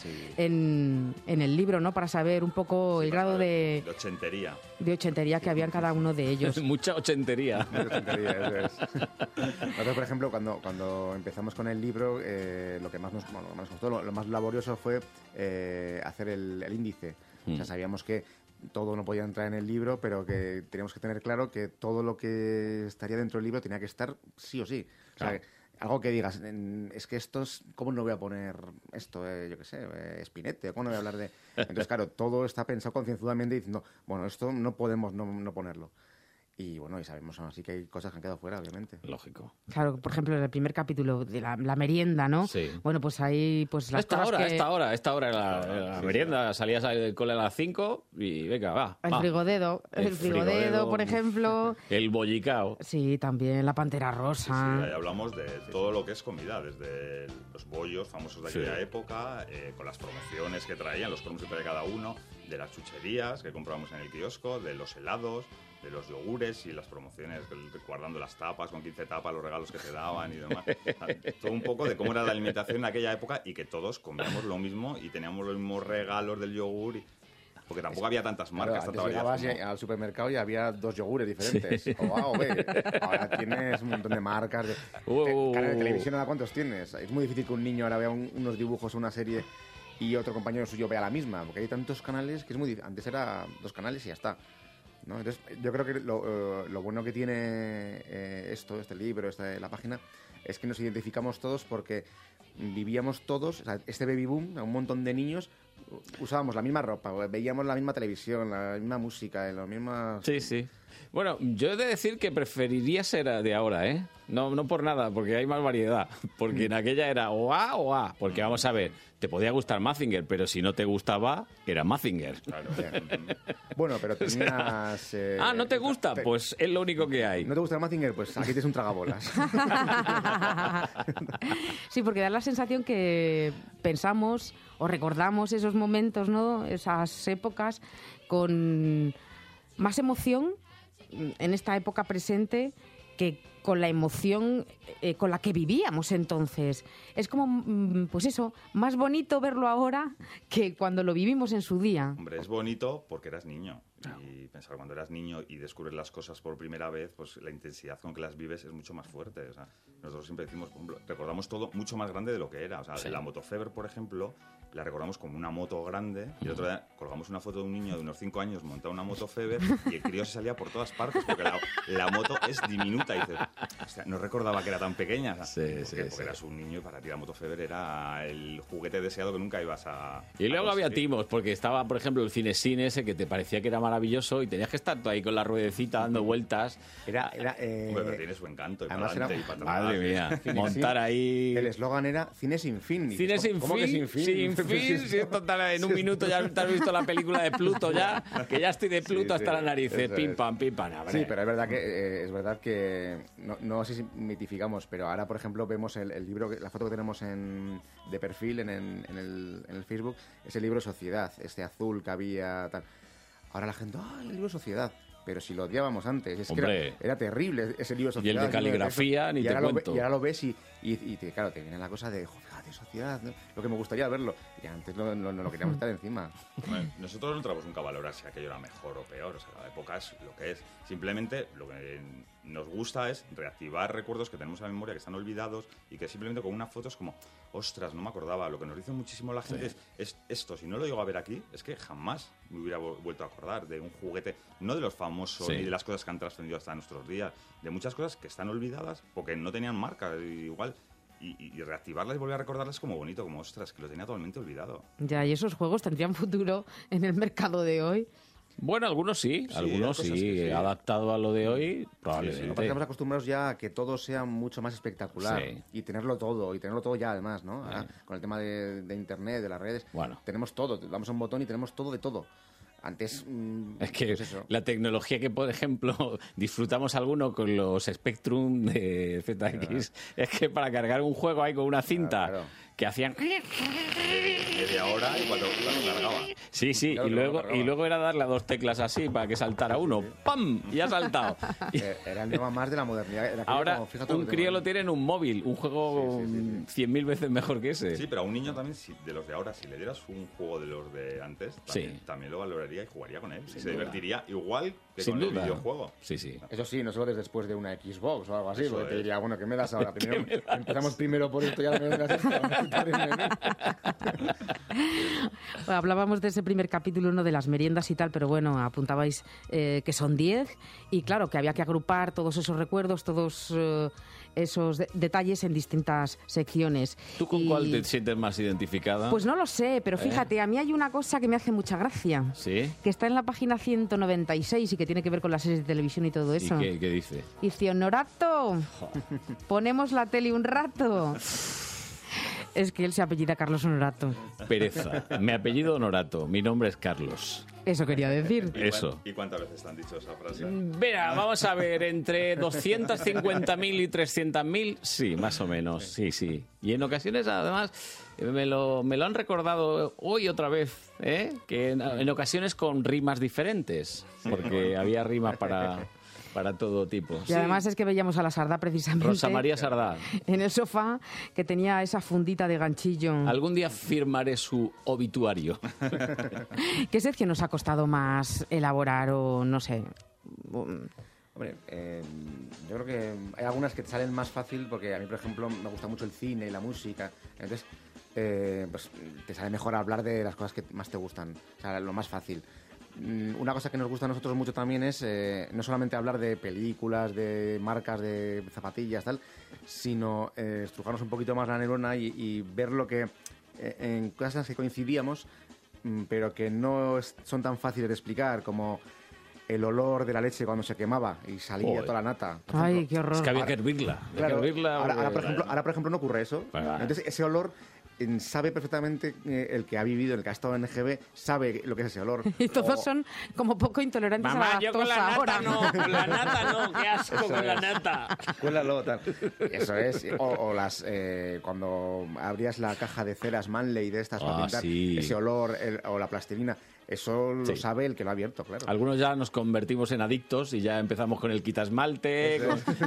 en, en el libro, ¿no? Para saber un poco el grado de, De ochentería. de ochentería que había en cada uno de ellos. Mucha ochentería. Mucha tontería, eso es. Nosotros, por ejemplo, cuando, cuando empezamos con el libro, eh, lo que más nos, bueno, lo que más nos costó, lo, lo más laborioso fue eh, hacer el, el índice. O sea, Mm. sabíamos que todo no podía entrar en el libro, pero que teníamos que tener claro que todo lo que estaría dentro del libro tenía que estar sí o sí. O sea, Claro. algo que digas, en- es que esto es, ¿cómo no voy a poner esto? Eh, yo qué sé, eh, Spinette, ¿cómo no voy a hablar de...? Entonces, claro, todo está pensado concienzudamente diciendo, bueno, esto no podemos no, no ponerlo. Y bueno, y sabemos aún así que hay cosas que han quedado fuera, obviamente. Lógico. Claro, por ejemplo, en el primer capítulo de la, la merienda, ¿no? Sí. Bueno, pues ahí, pues las esta cosas hora, que... esta hora, esta hora era la, la Sí, merienda. Salías del cole a las cinco y venga, va. El va. frigodedo, el, El frigodedo, frigodedo. por ejemplo. El bollicao. Sí, también la pantera rosa. Sí, ahí hablamos de todo lo que es comida, desde los bollos famosos de aquella Sí. época, eh, con las promociones que traían, los cromos que traía cada uno, de las chucherías que comprábamos en el kiosco, de los helados, de los yogures y las promociones, guardando las tapas, con quince tapas, los regalos que te daban y demás. Todo un poco de cómo era la alimentación en aquella época y que todos comíamos lo mismo y teníamos los mismos regalos del yogur. Y, porque tampoco había tantas marcas, Claro, tanta antes variedad. llegabas como- al supermercado y había dos yogures diferentes. Sí. O A o B. Ahora tienes un montón de marcas. De... Uh, Canales de televisión, ¿ahora cuántos tienes? Es muy difícil que un niño ahora vea un- unos dibujos o una serie y otro compañero suyo vea la misma. Porque hay tantos canales que es muy difícil. Antes era dos canales y ya está, ¿no? Entonces, yo creo que lo, eh, lo bueno que tiene eh, esto, este libro, esta, la página, es que nos identificamos todos porque vivíamos todos, o sea, este baby boom, un montón de niños usábamos la misma ropa, veíamos la misma televisión, la misma música, las mismas... Sí, sí. Bueno, yo he de decir que preferiría ser de ahora, ¿eh? No, no por nada, porque hay más variedad. Porque en aquella era o A o A. Porque vamos a ver, te podía gustar Mazinger, pero si no te gustaba, era Mazinger. Claro. Bueno, pero tenías... Eh, ah, ¿no te gusta? te- Pues es lo único que hay. ¿No te gusta el Mazinger? Pues aquí tienes un tragabolas. Sí, porque da la sensación que pensamos o recordamos esos momentos, ¿no? Esas épocas con más emoción en esta época presente que con la emoción eh, con la que vivíamos entonces. Es como, mm, pues eso, más bonito verlo ahora que cuando lo vivimos en su día. Hombre, es bonito porque eras niño. Y pensar cuando eras niño y descubres las cosas por primera vez, pues la intensidad con que las vives es mucho más fuerte. O sea, nosotros siempre decimos, por ejemplo, recordamos todo mucho más grande de lo que era. O sea, Sí. la Motofeber, por ejemplo, la recordamos como una moto grande. Y el otro día colgamos una foto de un niño de unos cinco años montado en una Motofeber y el crío se salía por todas partes porque la, la moto es diminuta. Y dices, o sea, no recordaba que era tan pequeña. O sea, Sí, porque, sí, porque sí. eras un niño y para ti la Motofeber era el juguete deseado que nunca ibas a... Y luego a había conseguir. timos, porque estaba, por ejemplo, el cinesine ese que te parecía que era maravilloso y tenías que estar tú ahí con la ruedecita dando vueltas. Era... era eh, Hombre, pero tiene su encanto. Y además para era- adelante y para atrás. Madre mía, Cine montar sin- ahí... El eslogan era cine sin fin. Y Cine dices, sin ¿cómo fin, que sin fin? sin fin, si esto tal- en un minuto ya te has visto la película de Pluto ya, que ya estoy de Pluto Sí, hasta sí, las narices, eso pim es. pam, pim pam. hombre. Sí, pero es verdad que eh, es verdad que no, no sé si mitificamos, pero ahora por ejemplo vemos el, el libro, que- la foto que tenemos en, de perfil en, en, en el, en el Facebook, es el libro Sociedad, este azul que había tal. Ahora la gente, ¡ah, el libro Sociedad! Pero si lo odiábamos antes, es Hombre. que era, era terrible ese libro Y el Sociedad. de lleno caligrafía, texto, ni y te ahora lo ve- cuento. y ahora lo ves y, y, y te, claro, te viene la cosa de, "Jo, fíjate, Sociedad, ¿no? Lo que me gustaría verlo. Y antes no, no, no lo queríamos estar encima. Bueno, nosotros no entramos nunca a valorar si aquello era mejor o peor. O sea, la época es lo que es. Simplemente lo que nos gusta es reactivar recuerdos que tenemos en la memoria, que están olvidados y que simplemente con una foto es como, ostras, no me acordaba. Lo que nos dice muchísimo la gente Sí. es, es esto. Si no lo llego a ver aquí, es que jamás me hubiera vu- vuelto a acordar de un juguete, no de los famosos Sí. ni de las cosas que han trascendido hasta nuestros días, de muchas cosas que están olvidadas porque no tenían marca. Igual. Y, y- y reactivarlas y volver a recordarlas es como bonito, como ostras, que lo tenía totalmente olvidado. Ya, y esos juegos tendrían futuro en el mercado de hoy. Bueno, algunos sí, Sí, algunos hay sí, cosas que sí. adaptado a lo de hoy, Lo que pasa es que probablemente. estamos acostumbrados ya a que todo sea mucho más espectacular Sí. y tenerlo todo, y tenerlo todo ya además, ¿no? Ahora, con el tema de, de internet, de las redes, Bueno. tenemos todo, damos a un botón y tenemos todo de todo. Antes, mm, Es que pues eso. la tecnología que, por ejemplo, disfrutamos alguno con los Spectrum de Z X, es que para cargar un juego ahí con una cinta Claro, que hacían... Media hora y cuando, cuando cargaba. Sí, sí, Claro, y que luego, lo cargaba. y luego era darle a dos teclas así para que saltara uno. ¡Pam! Y ha saltado. Y Eh, Era el tema más de la modernidad. Era aquello ahora como, fíjate un lo que crío tengo lo ahí. tiene en un móvil, un juego Sí, sí, sí, sí. cien mil veces mejor que ese. Sí, pero a un niño también, si- de los de ahora, si le dieras un juego de los de antes, también, Sí. también lo valoraría y jugaría con él. Y se duda. divertiría igual que Sin con el duda. videojuego. Sí, sí. Eso sí, no solo después de una Xbox o algo así, Eso porque te es. diría, bueno, ¿qué me das ahora? ¿Qué Primero, me das? empezamos primero por esto y ahora me das esto. Bueno, hablábamos de ese primer capítulo, uno de las meriendas y tal, pero bueno, apuntabais eh, que son diez y claro, que había que agrupar todos esos recuerdos, todos eh, esos de- detalles en distintas secciones. ¿Tú con Y- cuál te sientes más identificada? Pues no lo sé, pero ¿Eh? fíjate, a mí hay una cosa que me hace mucha gracia, ¿Sí? que está en la página ciento noventa y seis y que tiene que ver con las series de televisión y todo ¿Y eso. qué, qué dice? Dice, Honorato, ponemos la tele un rato. Es que él se apellida Carlos Honorato. Pereza. Mi apellido Honorato, mi nombre es Carlos. Eso quería decir. Eso. ¿Y cuántas veces te han dicho esa frase? Mira, vamos a ver, entre doscientos cincuenta mil y trescientos mil, sí, más o menos, sí, sí. Y en ocasiones, además, me lo, me lo han recordado hoy otra vez, ¿eh? Que en, en ocasiones con rimas diferentes, porque había rimas para, para todo tipo. Y además es que veíamos a la Sardá precisamente Rosa María Sardá. en el sofá, que tenía esa fundita de ganchillo. Algún día firmaré su obituario. ¿Qué sección nos ha costado más elaborar o no sé? Hombre, eh, yo creo que hay algunas que te salen más fácil porque a mí, por ejemplo, me gusta mucho el cine y la música. Entonces, eh, pues te sale mejor hablar de las cosas que más te gustan. O sea, lo más fácil. Mm, Una cosa que nos gusta a nosotros mucho también es eh, no solamente hablar de películas, de marcas, de zapatillas, tal, sino eh, estrujarnos un poquito más la neurona y, y ver lo que eh, en cosas en las que coincidíamos, mm, pero que no es- son tan fáciles de explicar, como el olor de la leche cuando se quemaba y salía Joder. toda la nata. por Ay, ejemplo. qué horror. Es que había Ahora- que hervirla. Había Claro, que hervirla. ahora, ahora, por porque- ejemplo, ahora, por ejemplo, no ocurre eso. Ah. Entonces, ese olor eh, sabe perfectamente eh, el que ha vivido, el que ha estado en N G B, sabe lo que es ese olor. Y todos O- son como poco intolerantes a la Mamá, yo con la lactosa nata ahora. no, con la nata no, qué asco Eso con la es. nata. Cuélalo, tal. Eso es. O, o las eh, cuando abrías la caja de ceras Manley de estas para Ah, pintar, sí. ese olor el- o la plastilina, eso lo Sí. sabe el que lo ha abierto, claro. Algunos ya nos convertimos en adictos y ya empezamos con el quitasmalte. Eso con-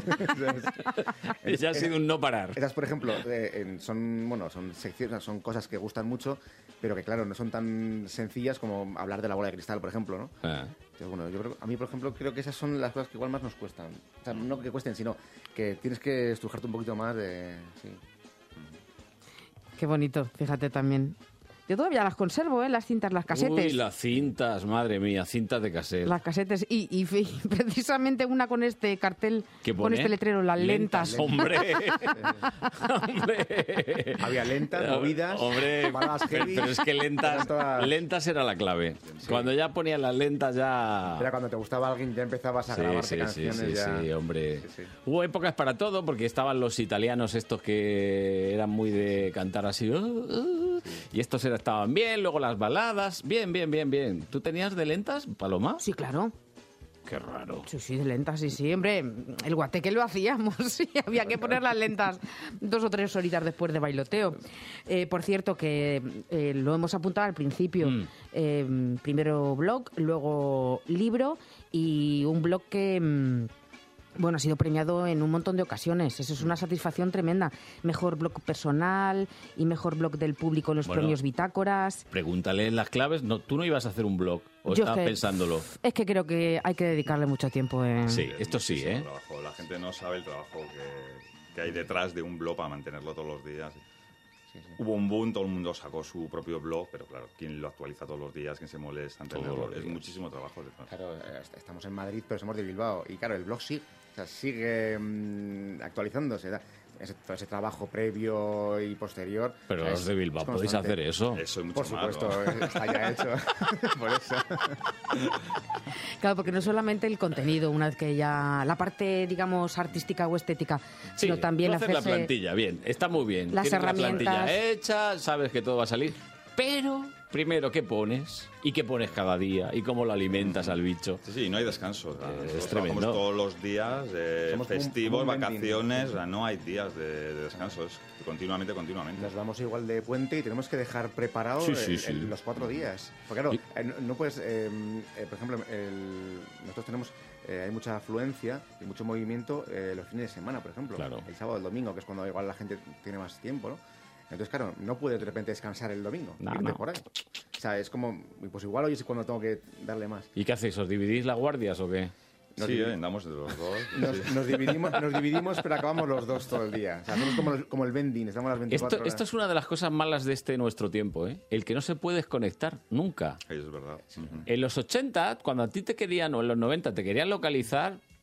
y ya ha sido un no parar. Esas, por ejemplo, eh, en- son bueno, son secciones, son cosas que gustan mucho, pero que claro, no son tan sencillas como hablar de la bola de cristal, por ejemplo, ¿no? Ah. Entonces, bueno, yo creo, a mí, por ejemplo, creo que esas son las cosas que igual más nos cuestan. O sea, no que cuesten, sino que tienes que estrujarte un poquito más de... Sí. Qué bonito, fíjate también. Yo todavía las conservo, ¿eh? Las cintas, las casetes. Uy, las cintas, madre mía, cintas de cassette. Las casetes. Y, y fi- precisamente una con este cartel, ¿Qué con pone? este letrero, las lentas. Hombre. Hombre. Había lentas, movidas, Hombre, paradas pero, heavy. pero es que lentas, Eran todas- lentas era la clave. Cuando ya ponían las lentas ya... Era cuando te gustaba alguien, ya empezabas a Sí, grabarte sí, sí, canciones. sí, ya... sí, hombre. Sí, sí. Hubo épocas para todo, porque estaban los italianos estos que eran muy de cantar así, "Uh, uh", y estos era- estaban bien, luego las baladas, bien, bien, bien, bien. ¿Tú tenías de lentas, Paloma? Sí, claro. Qué raro. Sí, sí, de lentas, sí, sí. Hombre, el guateque lo hacíamos, sí. Había que poner las lentas dos o tres horitas después de bailoteo. Eh, por cierto, que eh, lo hemos apuntado al principio. Mm. Eh, primero blog, luego libro y un blog que... mm, bueno, ha sido premiado en un montón de ocasiones. Eso es una satisfacción tremenda. Mejor blog personal y mejor blog del público en los Bueno. premios Bitácoras. Pregúntale las claves. No, tú no ibas a hacer un blog, o Yo estabas que- pensándolo. Es que creo que hay que dedicarle mucho tiempo en... Sí, esto sí, ¿eh? Trabajo. La gente no sabe el trabajo que, que hay detrás de un blog para mantenerlo todos los días. Hubo un boom, todo el mundo sacó su propio blog, pero claro, ¿quién lo actualiza todos los días? ¿Quién se molesta en Todos tenerlo? los Es días. muchísimo trabajo detrás. Claro, eh, est- estamos en Madrid, pero somos de Bilbao. Y claro, el blog sigue, o sea, sigue mm, actualizándose. da- Ese, todo ese trabajo previo y posterior. Pero o sea, los es- de Bilbao, es ¿podéis constante. hacer eso? Eso y mucho Por más, supuesto, ¿no? eh, está ya hecho. Por eso. Claro, porque no solamente el contenido, una vez que ya la parte, digamos, artística o estética, Sí, sino también tú haces la hacerse plantilla, bien, está muy bien. las Tienes la herramientas. plantilla hecha, sabes que todo va a salir, pero primero, ¿qué pones? ¿Y qué pones cada día? ¿Y cómo lo alimentas al bicho? Sí, sí, no hay descanso. o sea, nosotros es trabajamos tremendo. todos los días, eh, Somos como un- festivos, como un vending. vacaciones, o sea, no hay días de, de descanso, es continuamente, continuamente. Nos vamos igual de puente y tenemos que dejar preparado Sí, sí, el- sí. el- los cuatro días. Porque claro, eh, no, no puedes, eh, eh, por ejemplo, el- nosotros tenemos, eh, hay mucha afluencia y mucho movimiento eh, los fines de semana, por ejemplo. Claro. El sábado, el domingo, que es cuando igual la gente tiene más tiempo, ¿no? Entonces, claro, no puedes de repente descansar el domingo. No, irte no. por ahí. O sea, es como, pues igual hoy es cuando tengo que darle más. ¿Y qué hacéis? ¿Os dividís las guardias o qué? Nos Sí, divi- eh, andamos de los dos. Nos, sí. nos dividimos, nos dividimos, pero acabamos los dos todo el día. O sea, somos como, el- como el vending, estamos las veinticuatro Esto, esto es una de las cosas malas de este nuestro tiempo, ¿eh? El que no se puede desconectar nunca. Es verdad. Ujú. En los ochenta, cuando a ti te querían, o en los noventa te querían localizar,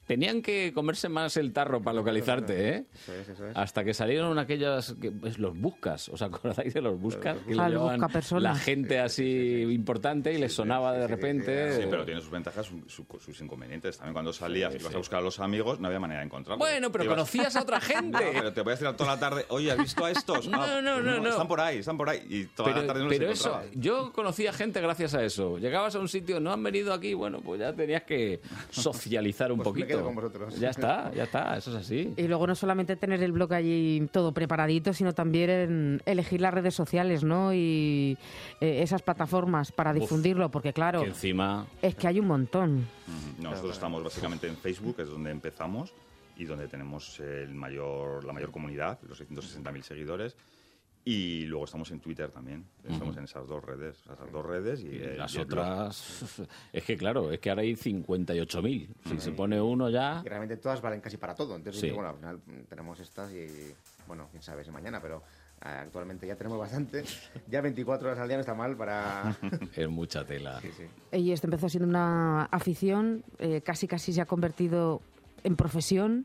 tenían que comerse más el tarro para localizarte, ¿eh? Eso es, eso es. Hasta que salieron aquellas, que, pues, los buscas, ¿os acordáis de los buscas? Que Ah, le el llevaban buscapersonas. la gente así importante y les sonaba de repente. Sí, pero tiene sus ventajas, su- su- sus inconvenientes. También cuando salías Sí, y ibas sí. a buscar a los amigos, no había manera de encontrarlos. Bueno, pero Ibas- conocías a otra gente. No, pero te podías tirar toda la tarde. Oye, ¿has visto a estos? No, Ah, no, pues no, no. Están por ahí, están por ahí. Y toda Pero, la tarde no los pero eso, encontrabas. yo conocía gente gracias a eso. Llegabas a un sitio, no han venido aquí, bueno, pues ya tenías que socializar un Pues me poquito. quedo con vosotros. Ya está, ya está, eso es así. Y luego no solamente tener el blog allí todo preparadito, sino también en elegir las redes sociales, ¿no? Y eh, esas plataformas para difundirlo, porque claro, Que encima... es que hay un montón. Mm, Nosotros estamos básicamente en Facebook, es donde empezamos y donde tenemos el mayor, la mayor comunidad, los seiscientos sesenta mil seguidores. Y luego estamos en Twitter también. Estamos en esas dos redes. Esas dos redes y, Y el- las y el blog. otras... Es que claro, es que ahora hay cincuenta y ocho mil. Si se pone uno ya... Y realmente todas valen casi para todo. Entonces, Sí. digo, bueno, al final mm, tenemos estas y, bueno, quién sabe si mañana, pero eh, actualmente ya tenemos bastante. Ya veinticuatro horas al día no está mal para... Es mucha tela. Sí, sí. Y esto empezó siendo una afición, eh, casi casi se ha convertido en profesión.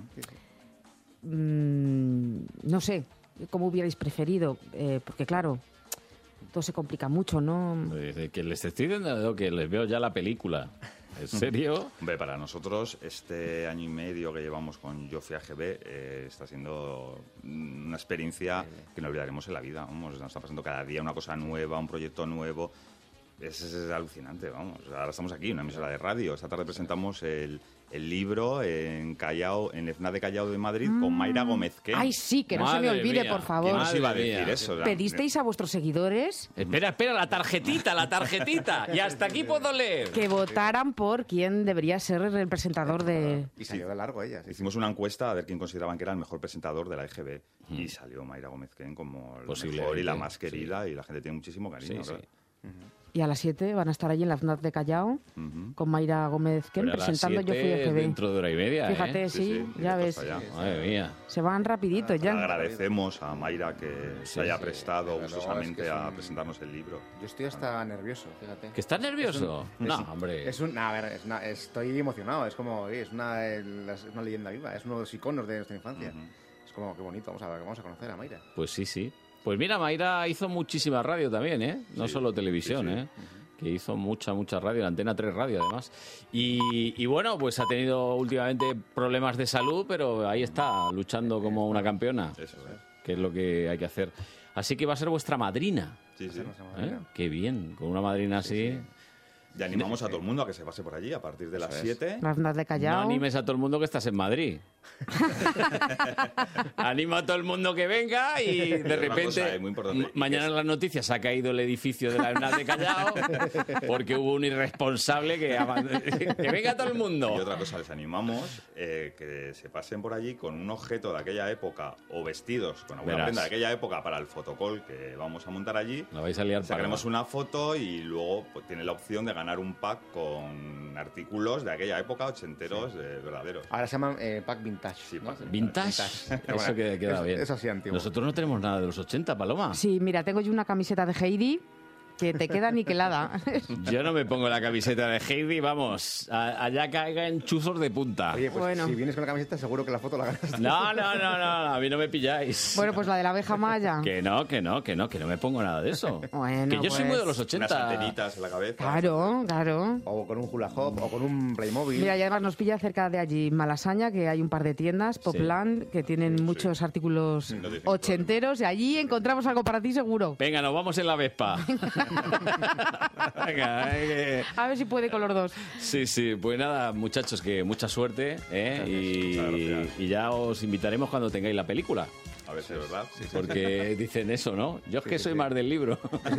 Mm, no sé, ¿cómo hubierais preferido? Eh, porque claro, todo se complica mucho, ¿no? Desde que les estoy diciendo que les veo ya la película. ¿En serio? Hombre, para nosotros este año y medio que llevamos con Yo Fui a G B eh, está siendo una experiencia que no olvidaremos en la vida. Vamos, nos está pasando cada día una cosa nueva, un proyecto nuevo. Es, es, es alucinante, vamos. Ahora estamos aquí, una emisora de radio. Esta tarde presentamos el, el libro en Callao, en el F N A de Callao de Madrid con Mayra Gómez Ken. Ay, sí, que no se me Madre olvide, mía, por favor. ¿Quién nos iba a Madre decir mía. eso? O sea, ¿Pedisteis a vuestros seguidores Espera, espera, la tarjetita, la tarjetita. Y hasta aquí puedo leer. que votaran por quién debería ser el presentador de... Y salió de largo ella. Sí, sí. Hicimos una encuesta a ver quién consideraban que era el mejor presentador de la E G B y salió Mayra Gómez Ken como el Posiblemente, mejor y la más sí. querida y la gente tiene muchísimo cariño. Sí, claro. sí. Y a las siete van a estar allí en la F N A T de Callao Ujú. con Mayra Gómez Ken Pero a las presentando Yo Fui a siete G B. dentro de hora y media, Fíjate, ¿eh? sí, Sí, sí, ya directos ves. para allá. Madre mía. Se van rapidito ya. Agradecemos a Mayra que se haya prestado Pero gustosamente es que es a un- presentarnos el libro. Yo estoy hasta nervioso, fíjate. ¿Que estás nervioso? Es un- No, es- hombre. Es un, no, a ver, es una- estoy emocionado. Es como, oye, es una, el- es una leyenda viva. Es uno de los iconos de nuestra infancia. Es como, qué bonito. Vamos a ver, vamos a conocer a Mayra. Pues sí, sí. Pues mira, Mayra hizo muchísima radio también, ¿eh? No solo televisión, ¿eh? Que hizo mucha, mucha radio, en Antena tres Radio además. Y, y bueno, pues ha tenido últimamente problemas de salud, pero ahí está, luchando como una campeona. Eso es. Que es lo que hay que hacer. Así que va a ser vuestra madrina. Sí, sí. ¿Eh? Qué bien, con una madrina así. Y animamos a todo el mundo a que se pase por allí a partir de las siete. La F N A T de No Callao. animes a todo el mundo que estás en Madrid. Anima a todo el mundo que venga y de Pero una repente cosa, eh, muy importante, ma- y mañana que en las noticias se ha caído el edificio de la F N A T de Callao porque hubo un irresponsable que, aban- que venga todo el Y mundo. otra cosa, les animamos eh, que se pasen por allí con un objeto de aquella época o vestidos con alguna Verás. prenda de aquella época para el fotocall que vamos a montar allí. La vais a liar para Sacaremos una foto y luego pues, tiene la opción de ganar un pack con artículos de aquella época, ochenteros, eh, verdaderos. Ahora se llaman eh, pack vintage. ¿no? Vintage, Pero eso bueno, que queda eso- bien. Eso sí, antiguo. Nosotros no tenemos nada de los ochenta, Paloma. Sí, mira, tengo yo una camiseta de Heidi que te queda niquelada. Yo no me pongo la camiseta de Heidi, vamos, a- allá caiga en chuzos de punta. Oye, pues Bueno. si vienes con la camiseta seguro que la foto la ganas. No, no, no, no, a mí no me pilláis. Bueno, pues la de la abeja maya. Que no, que no, que no, que no me pongo nada de eso. Bueno, que yo soy pues- muy de los Unas ochenta. antenitas en la cabeza. Claro, claro. O con un hula hop, o con un Playmobil. Mira, y además nos pilla cerca de allí Malasaña, que hay un par de tiendas, Popland, que tienen muchos artículos No te dicen ochenteros, y allí encontramos algo para ti seguro. Venga, nos vamos en la Vespa. Venga, eh, que- A ver si puede con los dos. Sí, sí, pues nada, muchachos, que mucha suerte, ¿eh? Y, y ya os invitaremos cuando tengáis la película. A ver si es verdad. Porque dicen eso, ¿no? Yo es que soy más del libro.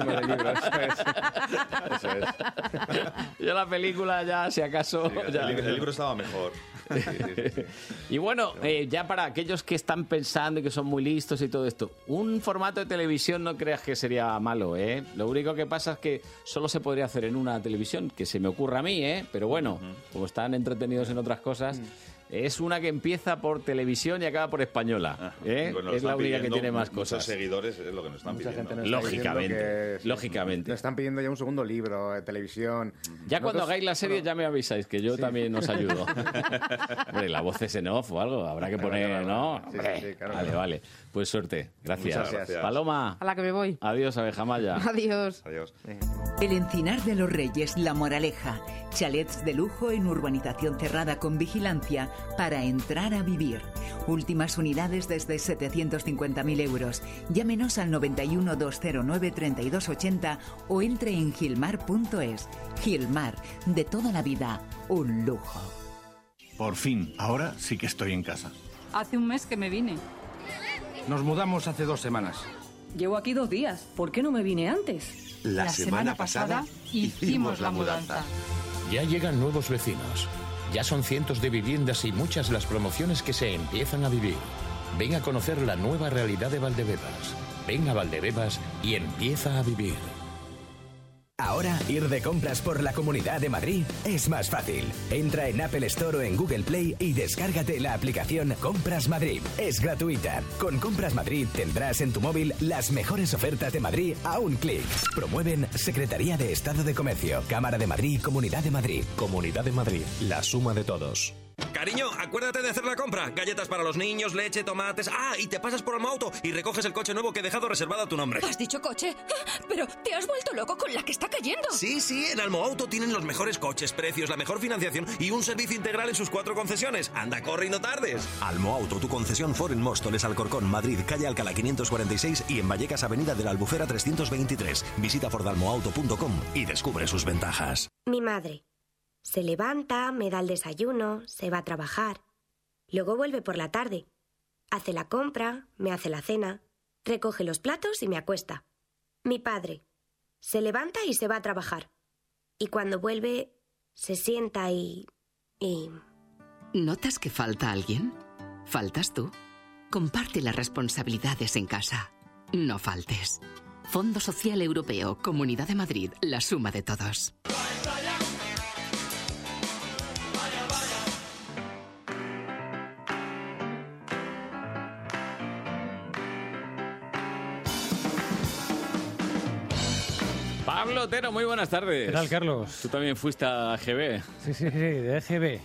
Eso es. Yo la película ya, si acaso... ya- El, libro- el libro estaba mejor. Y bueno, eh, ya para aquellos que están pensando y que son muy listos y todo esto, un formato de televisión no creas que sería malo, ¿eh? Lo único que pasa es que solo se podría hacer en una televisión, que se me ocurre a mí, ¿eh? Pero bueno, como están entretenidos en otras cosas, es una que empieza por Televisión y acaba por Española. ¿eh? Bueno, Es la están única que pidiendo tiene más muchos cosas. seguidores, es lo que nos están Mucha pidiendo. gente nos está Lógicamente, diciendo que, sí, lógicamente. Nos están pidiendo ya un segundo libro de televisión. Ya cuando Nosotros- hagáis la serie ya me avisáis, que yo Sí. también os ayudo. Hombre, la voz es en off o algo, habrá que Claro, poner, claro, ¿no? claro. Sí, Hombre, sí, sí, claro, vale, claro. vale. Pues suerte. Gracias. Muchas gracias. Paloma. A la que me voy. Adiós, abejamaya. Adiós. Adiós. El Encinar de los Reyes, La Moraleja. Chalets de lujo en urbanización cerrada con vigilancia para entrar a vivir. Últimas unidades desde setecientos cincuenta mil euros. Llámenos al noventa y uno, doscientos nueve, treinta y dos ochenta o entre en gilmar punto es. Gilmar, de toda la vida, un lujo. Por fin, ahora sí que estoy en casa. Hace un mes que me vine. Nos mudamos hace dos semanas. Llevo aquí dos días. ¿Por qué no me vine antes? La semana pasada hicimos la mudanza. Ya llegan nuevos vecinos. Ya son cientos de viviendas y muchas las promociones que se empiezan a vivir. Ven a conocer la nueva realidad de Valdebebas. Ven a Valdebebas y empieza a vivir. Ahora, ir de compras por la Comunidad de Madrid es más fácil. Entra en Apple Store o en Google Play y descárgate la aplicación Compras Madrid. Es gratuita. Con Compras Madrid tendrás en tu móvil las mejores ofertas de Madrid a un clic. Promueven Secretaría de Estado de Comercio, Cámara de Madrid, Comunidad de Madrid. Comunidad de Madrid, la suma de todos. Cariño, acuérdate de hacer la compra. Galletas para los niños, leche, tomates... Ah, y te pasas por Almoauto y recoges el coche nuevo que he dejado reservado a tu nombre. ¿Has dicho coche? Pero te has vuelto loco con la que está cayendo. Sí, sí, en Almoauto tienen los mejores coches, precios, la mejor financiación y un servicio integral en sus cuatro concesiones. Anda, corre y no tardes. Almoauto, tu concesión Ford en Móstoles, Alcorcón, Madrid, calle Alcalá quinientos cuarenta y seis y en Vallecas, avenida de la Albufera trescientos veintitrés. Visita ford almoauto punto com y descubre sus ventajas. Mi madre. Se levanta, me da el desayuno, se va a trabajar. Luego vuelve por la tarde. Hace la compra, me hace la cena, recoge los platos y me acuesta. Mi padre. Se levanta y se va a trabajar. Y cuando vuelve, se sienta y... y... ¿Notas que falta alguien? ¿Faltas tú? Comparte las responsabilidades en casa. No faltes. Fondo Social Europeo, Comunidad de Madrid, la suma de todos. Pablo Otero, muy buenas tardes. ¿Qué tal, Carlos? Tú también fuiste a G B. Sí, sí, sí, de G B.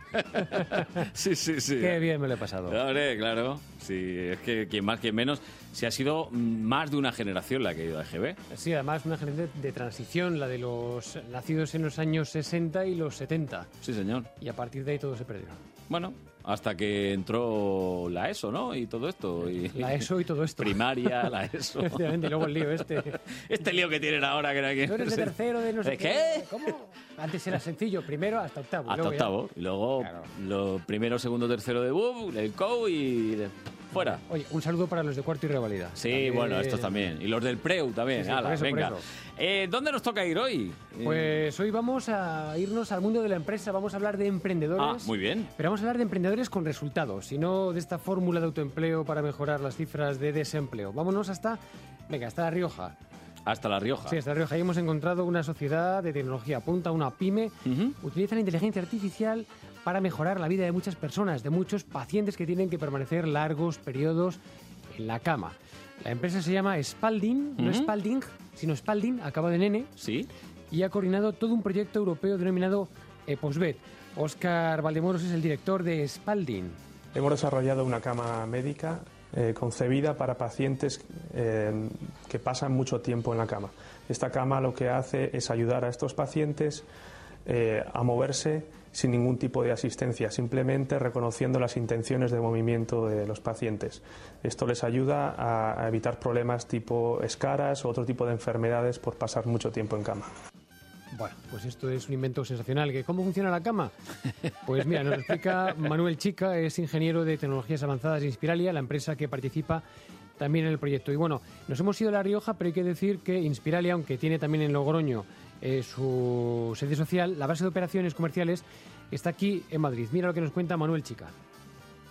Sí, sí, sí. Qué bien me lo he pasado. Hombre, claro. Sí, es que quien más, quien menos. Si ha sido más de una generación la que ha ido a G B. Sí, además una generación de transición, la de los nacidos en los años sesenta y los setenta. Sí, señor. Y a partir de ahí todo se perdió. Bueno, hasta que entró la ESO, ¿no? Y todo esto. Y... La ESO y todo esto. Primaria, la ESO. Efectivamente, y luego el lío este. Este lío que tienen ahora, que era que... Tú eres de tercero, de no sé ¿De qué? ¿Cómo? Antes era sencillo, primero hasta octavo. Hasta luego ya- octavo. Y luego lo primero, segundo, tercero de B U B, el C O U y de- fuera. Oye, un saludo para los de cuarto y revalida. Sí, También- bueno, estos también. Y los del Preu también. Sí, sí, Hala, por eso, por venga. eso. Eh, ¿Dónde nos toca ir hoy? Pues hoy vamos a irnos al mundo de la empresa, vamos a hablar de emprendedores. Ah, muy bien. Pero vamos a hablar de emprendedores con resultados y no de esta fórmula de autoempleo para mejorar las cifras de desempleo. Vámonos hasta, venga, hasta La Rioja. Hasta La Rioja. Sí, hasta La Rioja. Ahí hemos encontrado una sociedad de tecnología punta, una pyme. Utiliza la inteligencia artificial para mejorar la vida de muchas personas, de muchos pacientes que tienen que permanecer largos periodos en la cama. La empresa se llama Spalding, no Ujú. Spalding, sino Spalding, acaba en N. Sí. Y ha coordinado todo un proyecto europeo denominado eh, Postvet. Óscar Valdemoros es el director de Spalding. Hemos desarrollado una cama médica eh, concebida para pacientes eh, que pasan mucho tiempo en la cama. Esta cama lo que hace es ayudar a estos pacientes eh, a moverse sin ningún tipo de asistencia, simplemente reconociendo las intenciones de movimiento de los pacientes. Esto les ayuda a, a evitar problemas tipo escaras o otro tipo de enfermedades por pasar mucho tiempo en cama. Bueno, pues esto es un invento sensacional. ¿Que ¿Cómo funciona la cama? Pues mira, nos lo explica Manuel Chica, es ingeniero de tecnologías avanzadas de Inspiralia, la empresa que participa también en el proyecto. Y bueno, nos hemos ido a La Rioja, pero hay que decir que Inspiralia, aunque tiene también en Logroño eh, su sede social, la base de operaciones comerciales está aquí en Madrid. Mira lo que nos cuenta Manuel Chica.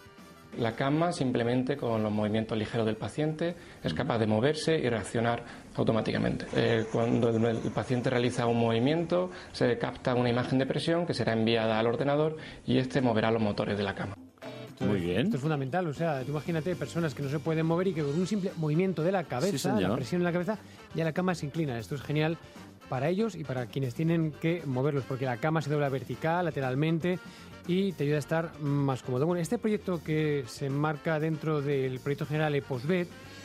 La cama, simplemente con los movimientos ligeros del paciente, es capaz de moverse y reaccionar automáticamente. Eh, cuando el, el paciente realiza un movimiento, se capta una imagen de presión que será enviada al ordenador y este moverá los motores de la cama. Muy bien. Esto es fundamental, o sea, tú imagínate personas que no se pueden mover y que con un simple movimiento de la cabeza, Sí, la presión en la cabeza, ya la cama se inclina. Esto es genial para ellos y para quienes tienen que moverlos, porque la cama se dobla vertical, lateralmente y te ayuda a estar más cómodo. Bueno, este proyecto que se enmarca dentro del proyecto general EPOSBED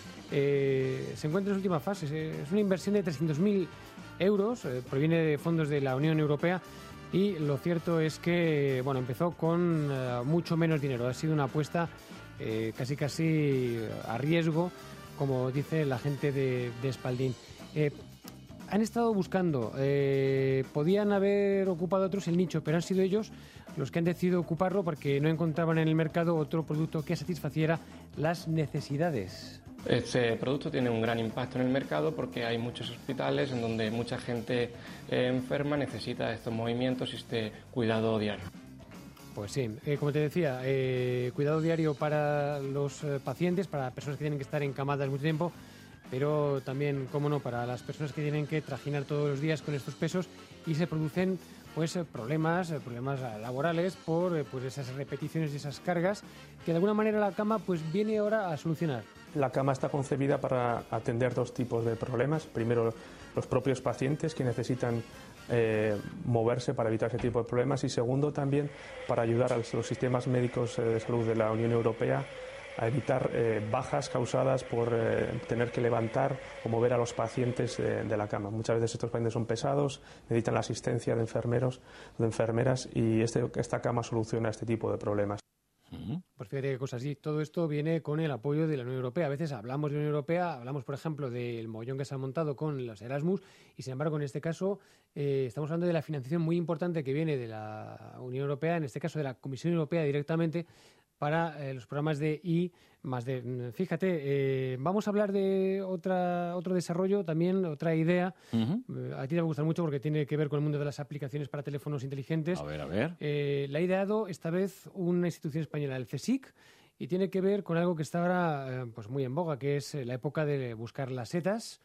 eh, se encuentra en su última fase. Es una inversión de trescientos mil euros, eh, proviene de fondos de la Unión Europea. Y lo cierto es que bueno, empezó con uh, mucho menos dinero. Ha sido una apuesta eh, casi casi a riesgo, como dice la gente de, de Spalding. Eh, han estado buscando, eh, podían haber ocupado otros el nicho, pero han sido ellos los que han decidido ocuparlo porque no encontraban en el mercado otro producto que satisfaciera las necesidades. Este producto tiene un gran impacto en el mercado porque hay muchos hospitales en donde mucha gente eh, enferma necesita estos movimientos y este cuidado diario. Pues sí, eh, como te decía, eh, cuidado diario para los eh, pacientes, para personas que tienen que estar encamadas mucho tiempo, pero también, cómo no, para las personas que tienen que trajinar todos los días con estos pesos y se producen pues eh, problemas, eh, problemas laborales por eh, pues esas repeticiones y esas cargas que de alguna manera la cama pues viene ahora a solucionar. La cama está concebida para atender dos tipos de problemas. Primero, los propios pacientes que necesitan eh, moverse para evitar ese tipo de problemas y segundo, también para ayudar a los sistemas médicos de salud de la Unión Europea a evitar eh, bajas causadas por eh, tener que levantar o mover a los pacientes de, de la cama. Muchas veces estos pacientes son pesados, necesitan la asistencia de enfermeros, de enfermeras y este, esta cama soluciona este tipo de problemas. Pues fíjate qué cosas así. Todo esto viene con el apoyo de la Unión Europea. A veces hablamos de la Unión Europea, hablamos, por ejemplo, del mogollón que se ha montado con los Erasmus y, sin embargo, en este caso eh, estamos hablando de la financiación muy importante que viene de la Unión Europea, en este caso de la Comisión Europea directamente, para eh, los programas de I más D. Fíjate, eh, vamos a hablar de otra otro desarrollo, también otra idea. Uh-huh. Eh, a ti te va a gustar mucho porque tiene que ver con el mundo de las aplicaciones para teléfonos inteligentes. A ver, a ver. Eh, la ha ideado esta vez una institución española, el CSIC, y tiene que ver con algo que está ahora eh, pues muy en boga, que es la época de buscar las setas.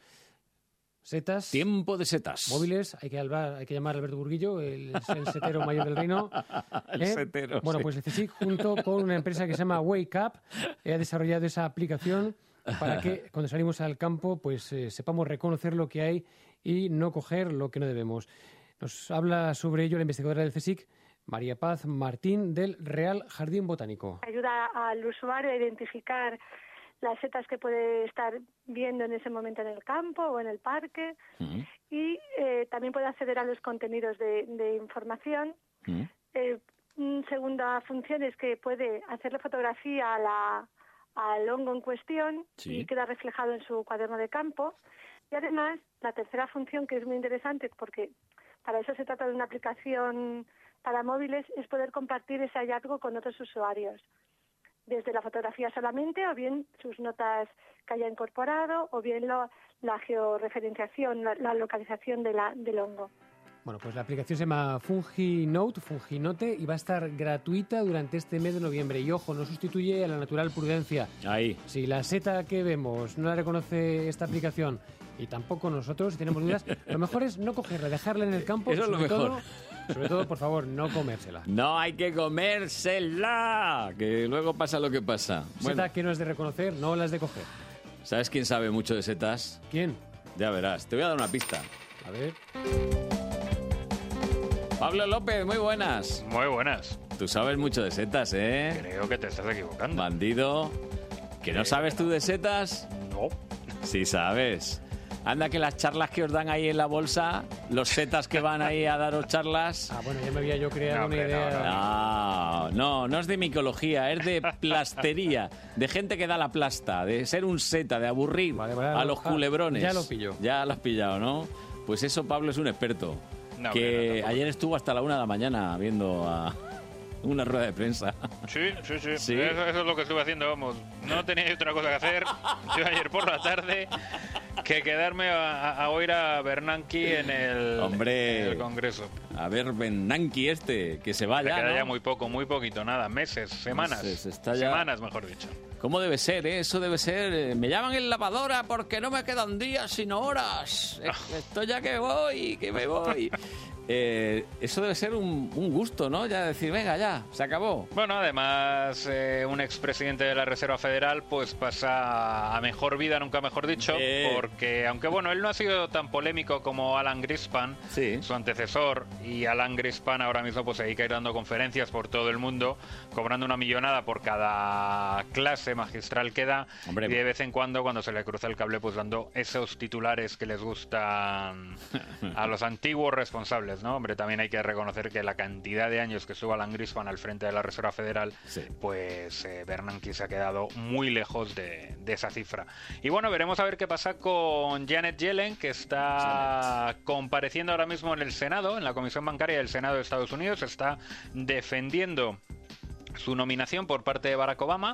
Setas. Tiempo de setas. Móviles. Hay que, hablar, hay que llamar a Alberto Burguillo, el, el setero mayor del reino. el ¿Eh? setero, Bueno, sí. pues el CSIC, junto con una empresa que se llama Wake Up, eh, ha desarrollado esa aplicación para que cuando salimos al campo pues eh, sepamos reconocer lo que hay y no coger lo que no debemos. Nos habla sobre ello la investigadora del CSIC, María Paz Martín, del Real Jardín Botánico. Ayuda al usuario a identificar las setas que puede estar viendo en ese momento en el campo o en el parque uh-huh. y eh, también puede acceder a los contenidos de, de información. Uh-huh. Eh, segunda función es que puede hacerle fotografía a la, al hongo en cuestión sí. y queda reflejado en su cuaderno de campo. Y además, la tercera función, que es muy interesante porque para eso se trata de una aplicación para móviles, es poder compartir ese hallazgo con otros usuarios. Desde la fotografía solamente, o bien sus notas que haya incorporado, o bien lo, la georreferenciación, la, la localización de la, del hongo. Bueno, pues la aplicación se llama FungiNote, Funginote, y va a estar gratuita durante este mes de noviembre. Y ojo, no sustituye a la natural prudencia. Ahí. Si la seta que vemos no la reconoce esta aplicación, y tampoco nosotros, si tenemos dudas, lo mejor es no cogerla, dejarla en el campo. Eso es lo sobre mejor. Todo, sobre todo, por favor, no comérsela. No hay que comérsela, que luego pasa lo que pasa. Seta bueno. que no es de reconocer, no la es de coger. ¿Sabes quién sabe mucho de setas? ¿Quién? Ya verás, te voy a dar una pista. A ver. Pablo López, muy buenas. Muy buenas. Tú sabes mucho de setas, ¿eh? Creo que te estás equivocando. Bandido. ¿Que no sabes tú de setas? No. Sí sabes. Anda que las charlas que os dan ahí en la bolsa, los setas que van ahí a daros charlas... Ah, bueno, ya me había yo creado no, una idea... No no. no, no, no es de micología, es de plastería, de gente que da la plasta, de ser un seta, de aburrir vale, vale, a los culebrones. Ya lo pillo. Ya lo has pillado, ¿no? Pues eso Pablo es un experto. No, que no, ayer estuvo hasta la una de la mañana viendo a una rueda de prensa. Sí, sí, sí. ¿Sí? Eso, eso es lo que estuve haciendo, vamos. No tenía otra cosa que hacer. Yo ayer por la tarde que quedarme a, a oír a Bernanke en el, Hombre, en el Congreso. A ver, Bernanke este, que se vaya, Me queda ¿no? ya muy poco, muy poquito, nada, meses, semanas. Meses, está ya- Semanas, mejor dicho. ¿Cómo debe ser, eh? Eso debe ser... eh, Me llaman en lavadora porque no me quedan días sino horas. Eh, Estoy ya que voy, que me voy. Eh, eso debe ser un, un gusto, ¿no? Ya decir, venga, ya, se acabó. Bueno, además, eh, un expresidente de la Reserva Federal pues pasa a mejor vida, nunca mejor dicho, Eh. porque aunque bueno, él no ha sido tan polémico como Alan Greenspan, su antecesor, y Alan Greenspan ahora mismo pues se dedica a ir dando conferencias por todo el mundo, cobrando una millonada por cada clase magistral que da, Hombre, y de vez en cuando, cuando se le cruza el cable, pues dando esos titulares que les gustan a los antiguos responsables, ¿no? Hombre, también hay que reconocer que la cantidad de años que estuvo Alan Greenspan al frente de la Reserva Federal, pues eh, Bernanke se ha quedado muy lejos de, de esa cifra. Y bueno, veremos a ver qué pasa con Janet Yellen, que está compareciendo ahora mismo en el Senado, en la Comisión Bancaria del Senado de Estados Unidos, está defendiendo su nominación por parte de Barack Obama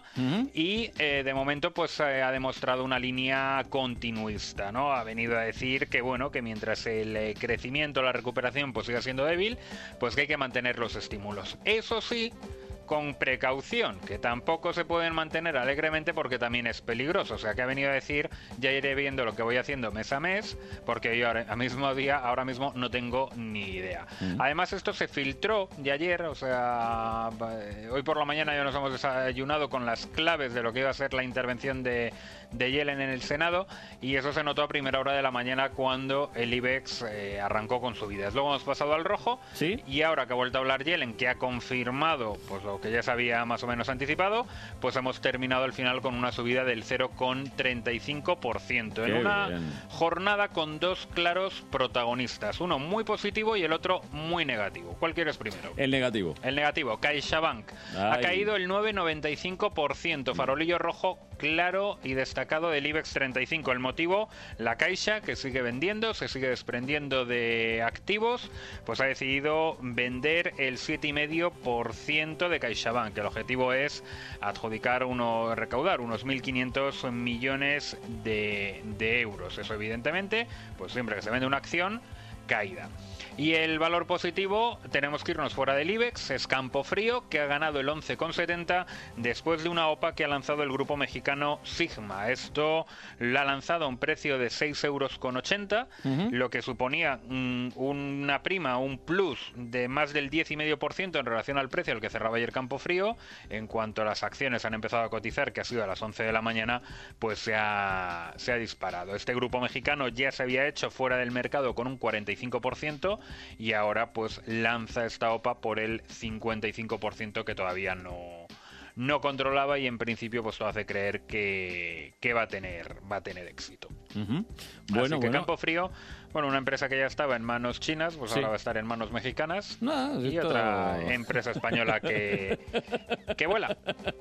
y eh, de momento pues eh, ha demostrado una línea continuista, ¿no? Ha venido a decir que bueno, que mientras el eh, crecimiento, la recuperación pues siga siendo débil, pues que hay que mantener los estímulos. Eso sí, con precaución, que tampoco se pueden mantener alegremente porque también es peligroso. O sea, que ha venido a decir, ya iré viendo lo que voy haciendo mes a mes, porque yo ahora, a mismo día, ahora mismo no tengo ni idea. Mm. Además, esto se filtró de ayer, o sea, hoy por la mañana ya nos hemos desayunado con las claves de lo que iba a ser la intervención de, de Yellen en el Senado, y eso se notó a primera hora de la mañana cuando el IBEX eh, arrancó con subidas. Luego hemos pasado al rojo, y ahora que ha vuelto a hablar Yellen, que ha confirmado pues lo que ya se había más o menos anticipado, pues hemos terminado al final con una subida del cero coma treinta y cinco por ciento en Qué una bien. jornada con dos claros protagonistas, uno muy positivo y el otro muy negativo. ¿Cuál quieres primero? El negativo. El negativo, CaixaBank. Ha Ay. caído el nueve coma noventa y cinco por ciento, farolillo rojo claro y destacado del IBEX treinta y cinco. El motivo, la Caixa, que sigue vendiendo, se sigue desprendiendo de activos, pues ha decidido vender el siete coma cinco por ciento de CaixaBank, que el objetivo es adjudicar uno, recaudar unos mil quinientos millones de, de euros. Eso evidentemente, pues siempre que se vende una acción, caída. Y el valor positivo, tenemos que irnos fuera del IBEX, es Campofrío, que ha ganado el once coma setenta después de una OPA que ha lanzado el grupo mexicano Sigma. Esto lo ha lanzado a un precio de seis euros con ochenta, Ujú. lo que suponía mm, una prima, un plus de más del diez coma cinco por ciento en relación al precio al que cerraba ayer Campofrío. En cuanto las acciones han empezado a cotizar, que ha sido a las once de la mañana, pues se ha, se ha disparado. Este grupo mexicano ya se había hecho fuera del mercado con un cuarenta y cinco por ciento, y ahora pues lanza esta OPA por el cincuenta y cinco por ciento que todavía no, no controlaba, y en principio pues lo hace creer que, que va a tener va a tener éxito. Ujú. Así Bueno, que bueno. Campofrío, bueno, una empresa que ya estaba en manos chinas, pues Sí. ahora va a estar en manos mexicanas, No, y esto- otra empresa española que, que vuela.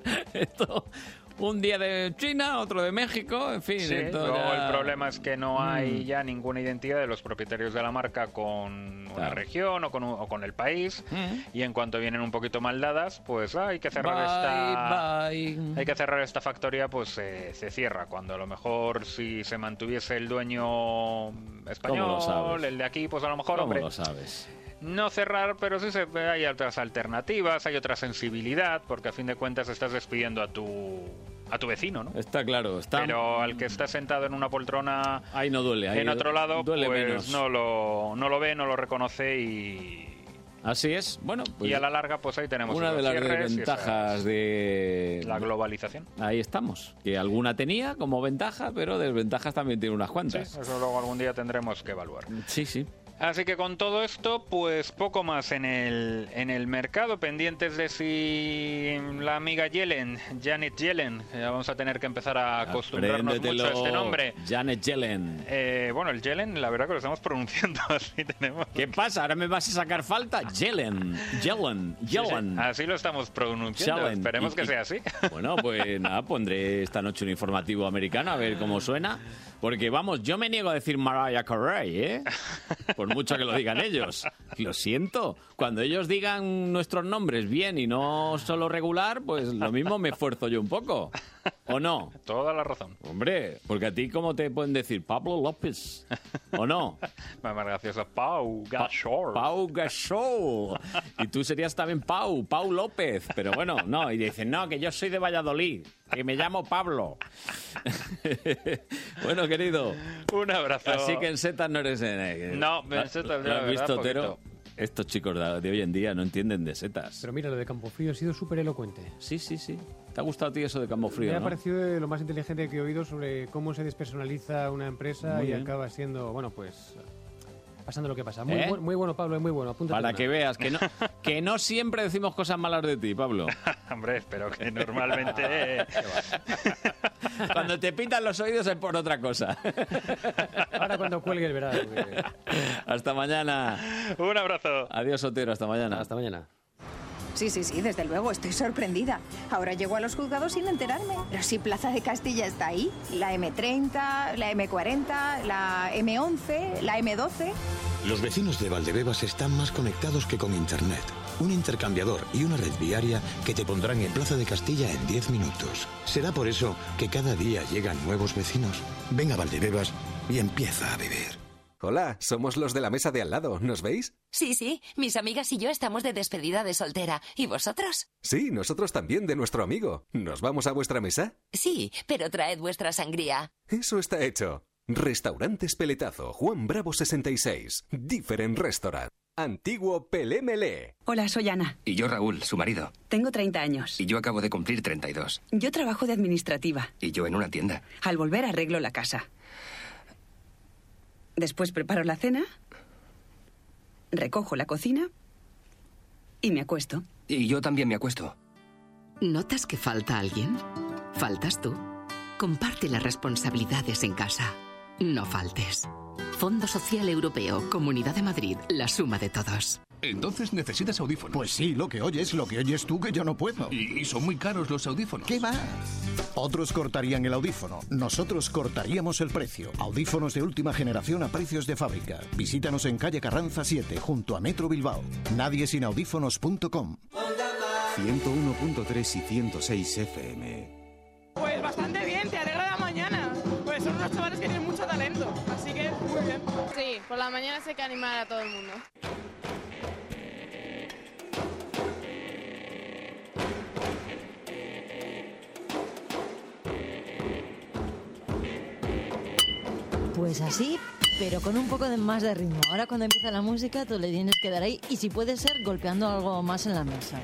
Esto, un día de China, otro de México, en fin. Sí, esto luego ya- el problema es que no hay Mm. ya ninguna identidad de los propietarios de la marca con una Claro. región o con, un- o con el país, Mm. y en cuanto vienen un poquito mal dadas, pues ah, hay que cerrar Bye, esta bye. hay que cerrar esta factoría, pues eh, se cierra, cuando a lo mejor si se mantuviese el dueño español, ¿Cómo lo sabes? el de aquí, pues a lo mejor, ¿Cómo hombre, lo sabes? no cerrar, pero sí se, hay otras alternativas, hay otra sensibilidad, porque a fin de cuentas estás despidiendo a tu a tu vecino, ¿no? Está claro, está... Pero al que está sentado en una poltrona ahí no duele, ahí en otro lado, duele pues menos. no lo, no lo ve, no lo reconoce, y, Así es, bueno, pues y a la larga pues ahí tenemos una esos de las cierres y desventajas esas- de la globalización. Ahí estamos, que alguna tenía como ventaja, pero desventajas también tiene unas Sí, cuantas. eso luego algún día tendremos que evaluar. Sí, sí. Así que con todo esto, pues poco más en el, en el mercado, pendientes de si la amiga Yellen, Janet Yellen, ya vamos a tener que empezar a acostumbrarnos mucho a este nombre. Janet Yellen. Eh, bueno, el Yellen, la verdad que lo estamos pronunciando así, tenemos... ¿Qué pasa? ¿Ahora me vas a sacar falta? Yellen, Yellen, Sí, sí, Yellen. así lo estamos pronunciando, Yellen. esperemos Y- que y- sea así. Bueno, pues nada, pondré esta noche un informativo americano a ver cómo suena. Porque vamos, yo me niego a decir Mariah Carey, ¿eh? Por mucho que lo digan ellos. Lo siento. Cuando ellos digan nuestros nombres bien y no solo regular, pues lo mismo me esfuerzo yo un poco. ¿O no? Toda la razón. Hombre, porque a ti, ¿cómo te pueden decir? Pablo López, ¿o no? Más gracioso, Pau Gasol. Pa- Pau Gasol. Y tú serías también Pau, Pau López. Pero bueno, no. Y dicen, no, que yo soy de Valladolid, que me llamo Pablo. Bueno, querido. Un abrazo. Así que en setas no eres... Eh, no, en setas no, ¿Lo has visto, poquito. Otero? Estos chicos de, de hoy en día no entienden de setas. Pero mira, lo de Campofrío ha sido súper elocuente. Sí, sí, sí. ¿Te ha gustado a ti eso de Campofrío, Me ha no? parecido de lo más inteligente que he oído sobre cómo se despersonaliza una empresa Muy y bien. acaba siendo, bueno, pues... pasando lo que pasa. Muy, ¿Eh? bu- muy bueno, Pablo, muy bueno. Apúntate Para una. que veas que no, que no siempre decimos cosas malas de ti, Pablo. Hombre, espero que normalmente... Cuando te pitan los oídos es por otra cosa. Ahora cuando cuelgue el verano. Hasta mañana. Un abrazo. Adiós, Otero. Hasta mañana. Hasta mañana. Sí, sí, sí, desde luego, estoy sorprendida. Ahora llego a los juzgados sin enterarme. Pero si Plaza de Castilla está ahí, la eme treinta, la eme cuarenta, la eme once, la eme doce... Los vecinos de Valdebebas están más conectados que con Internet. Un intercambiador y una red viaria que te pondrán en Plaza de Castilla en diez minutos. Será por eso que cada día llegan nuevos vecinos. Ven a Valdebebas y empieza a vivir. Hola, somos los de la mesa de al lado, ¿nos veis? Sí, sí, mis amigas y yo estamos de despedida de soltera. ¿Y vosotros? Sí, nosotros también, de nuestro amigo. ¿Nos vamos a vuestra mesa? Sí, pero traed vuestra sangría. Eso está hecho. Restaurantes Peletazo, Juan Bravo sesenta y seis. Different Restaurant. Antiguo Pelé Melé. Hola, soy Ana. Y yo Raúl, su marido. Tengo treinta años. Y yo acabo de cumplir treinta y dos. Yo trabajo de administrativa. Y yo en una tienda. Al volver arreglo la casa. Después preparo la cena, recojo la cocina y me acuesto. Y yo también me acuesto. ¿Notas que falta alguien? ¿Faltas tú? Comparte las responsabilidades en casa. No faltes. Fondo Social Europeo, Comunidad de Madrid, la suma de todos. Entonces necesitas audífonos. Pues sí, lo que oyes, lo que oyes tú que yo no puedo. Y, y son muy caros los audífonos. ¿Qué va? Otros cortarían el audífono. Nosotros cortaríamos el precio. Audífonos de última generación a precios de fábrica. Visítanos en calle Carranza siete, junto a Metro Bilbao. nadie sin audífonos punto com. ciento uno punto tres y ciento seis F M. Pues bastante bien, te alegra la mañana. Pues son unos chavales que tienen mucho talento, así que muy bien. Sí, por la mañana hay que animar a todo el mundo. Pues así, pero con un poco de más de ritmo. Ahora cuando empieza la música tú le tienes que dar ahí y si puede ser golpeando algo más en la mesa.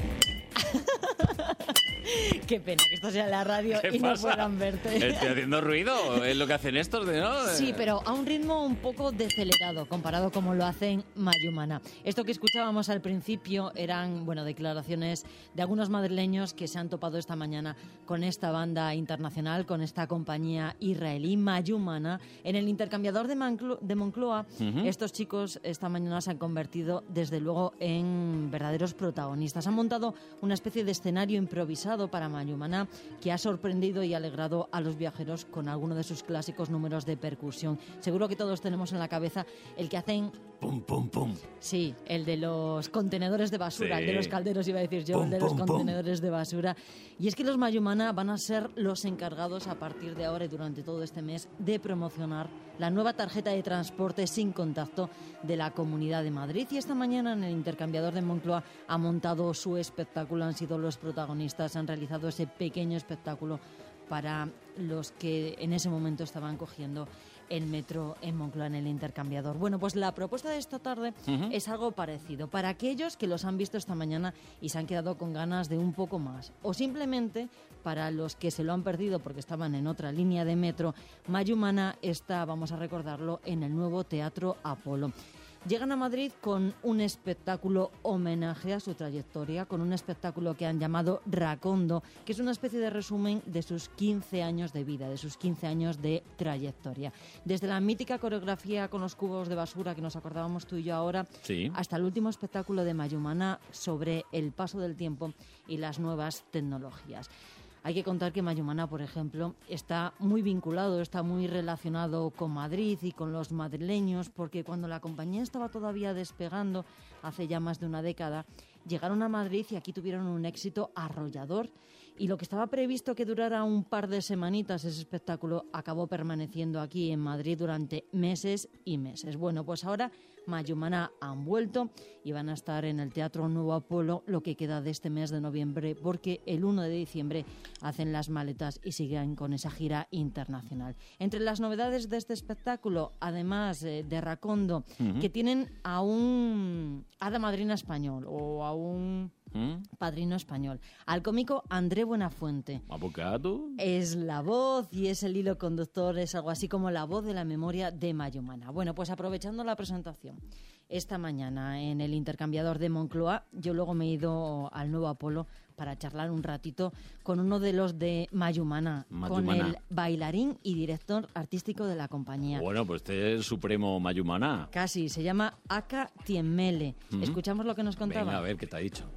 Qué pena que esto sea la radio ¿Qué y no pasa? puedan verte. Estoy haciendo ruido, es lo que hacen estos, de, ¿no? Sí, pero a un ritmo un poco decelerado comparado como lo hacen Mayumana. Esto que escuchábamos al principio eran, bueno, declaraciones de algunos madrileños que se han topado esta mañana con esta banda internacional, con esta compañía israelí Mayumana. En el intercambiador de, Manclo- de Moncloa, Ujú. estos chicos esta mañana se han convertido, desde luego, en verdaderos protagonistas. Han montado una especie de escenario improvisado para Mayumana que ha sorprendido y alegrado a los viajeros con alguno de sus clásicos números de percusión. Seguro que todos tenemos en la cabeza el que hacen... Pum, pum, pum. Sí, el de los contenedores de basura, Sí. el de los calderos iba a decir yo, Pum, el de pum, los pum. contenedores de basura. Y es que los Mayumana van a ser los encargados a partir de ahora y durante todo este mes de promocionar la nueva tarjeta de transporte sin contacto de la Comunidad de Madrid. Y esta mañana en el intercambiador de Moncloa ha montado su espectáculo, han sido los protagonistas, han realizado ese pequeño espectáculo para los que en ese momento estaban cogiendo el metro en Moncloa, en el intercambiador. Bueno, pues la propuesta de esta tarde Ujú. es algo parecido. Para aquellos que los han visto esta mañana y se han quedado con ganas de un poco más, o simplemente para los que se lo han perdido porque estaban en otra línea de metro, Mayumana está, vamos a recordarlo, en el nuevo Teatro Apolo. Llegan a Madrid con un espectáculo homenaje a su trayectoria, con un espectáculo que han llamado Racondo, que es una especie de resumen de sus quince años de vida, de sus quince años de trayectoria. Desde la mítica coreografía con los cubos de basura que nos acordábamos tú y yo ahora, Sí. hasta el último espectáculo de Mayumana sobre el paso del tiempo y las nuevas tecnologías. Hay que contar que Mayumana, por ejemplo, está muy vinculado, está muy relacionado con Madrid y con los madrileños, porque cuando la compañía estaba todavía despegando, hace ya más de una década, llegaron a Madrid y aquí tuvieron un éxito arrollador. Y lo que estaba previsto que durara un par de semanitas, ese espectáculo acabó permaneciendo aquí en Madrid durante meses y meses. Bueno, pues ahora Mayumana han vuelto y van a estar en el Teatro Nuevo Apolo lo que queda de este mes de noviembre, porque el uno de diciembre hacen las maletas y siguen con esa gira internacional. Entre las novedades de este espectáculo, además eh, de Racondo, uh-huh. que tienen a un hada madrina español o a un padrino español, al cómico André Buenafuente. ¿Abogado? Es la voz y es el hilo conductor, es algo así como la voz de la memoria de Mayumana. Bueno, pues aprovechando la presentación, esta mañana en el intercambiador de Moncloa, yo luego me he ido al Nuevo Apolo para charlar un ratito con uno de los de Mayumana, Mayumana. con el bailarín y director artístico de la compañía. Bueno, pues este es el supremo Mayumana. Casi, se llama Aka Tiemele. ¿Mm? ¿Escuchamos lo que nos contaba? Venga, a ver, ¿qué te ha dicho?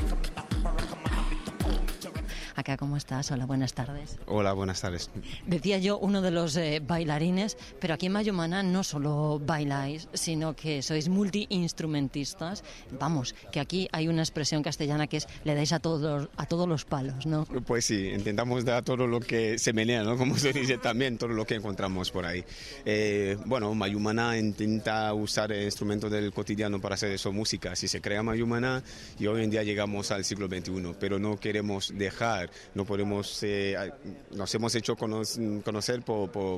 Aka, ¿cómo estás? Hola, buenas tardes. Hola, buenas tardes. Decía yo, uno de los eh, bailarines, pero aquí en Mayumana no solo bailáis, sino que sois multiinstrumentistas. Vamos, que aquí hay una expresión castellana que es le dais a todos, a todos los palos, ¿no? Pues sí, intentamos dar todo lo que se menea, ¿no? Como se dice también, todo lo que encontramos por ahí. Eh, bueno, Mayumana intenta usar instrumentos del cotidiano para hacer eso, música. Así se crea Mayumana y hoy en día llegamos al siglo veintiuno, pero no queremos dejar, no podemos, eh, nos hemos hecho cono- conocer por, por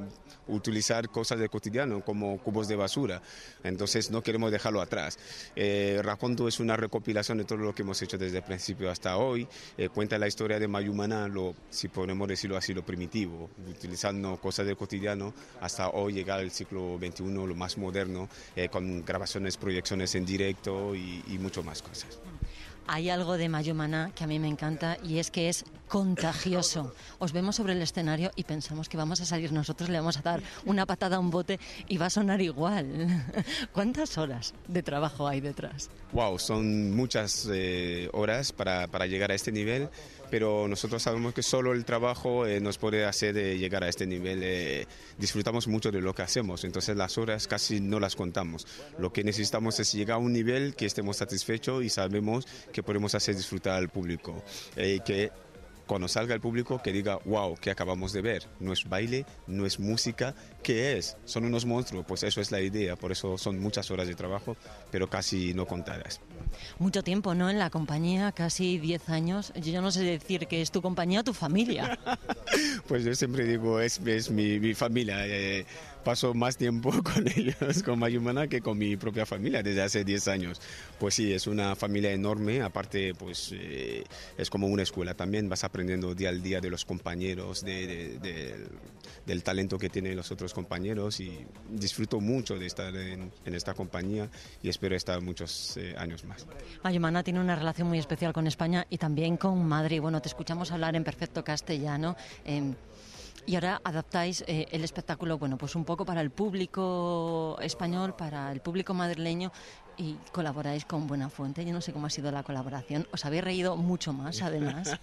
utilizar cosas del cotidiano como cubos de basura, entonces no queremos dejarlo atrás. Eh, Raconto es una recopilación de todo lo que hemos hecho desde el principio hasta hoy, eh, cuenta la historia de Mayumana, lo, si podemos decirlo así, lo primitivo, utilizando cosas del cotidiano hasta hoy llegar al siglo veintiuno, lo más moderno, eh, con grabaciones, proyecciones en directo y, y mucho más cosas. Hay algo de Mayumana que a mí me encanta y es que es contagioso. Os vemos sobre el escenario y pensamos que vamos a salir nosotros, le vamos a dar una patada a un bote y va a sonar igual. ¿Cuántas horas de trabajo hay detrás? Wow, son muchas eh, horas para, para llegar a este nivel, pero nosotros sabemos que solo el trabajo eh, nos puede hacer eh, llegar a este nivel. Eh, disfrutamos mucho de lo que hacemos, entonces las horas casi no las contamos. Lo que necesitamos es llegar a un nivel que estemos satisfechos y sabemos que podemos hacer disfrutar al público. Eh, que cuando salga el público que diga, wow, ¿qué acabamos de ver? No es baile, no es música, ¿qué es? Son unos monstruos, pues eso es la idea, por eso son muchas horas de trabajo, pero casi no contadas. Mucho tiempo, ¿no? En la compañía, casi diez años. Yo ya no sé decir que es tu compañía o tu familia. Pues yo siempre digo, es, es mi, mi familia. Eh, paso más tiempo con ellos, con Mayumana, que con mi propia familia desde hace diez años. Pues sí, es una familia enorme, aparte pues eh, es como una escuela también, vas aprendiendo día al día de los compañeros, de, de, de, del talento que tienen los otros compañeros y disfruto mucho de estar en, en esta compañía y espero estar muchos eh, años más. Mayumana tiene una relación muy especial con España y también con Madrid. Bueno, te escuchamos hablar en perfecto castellano. Eh, Y ahora adaptáis eh, el espectáculo, bueno, pues un poco para el público español, para el público madrileño y colaboráis con Buenafuente. Yo no sé cómo ha sido la colaboración. Os habéis reído mucho más, además.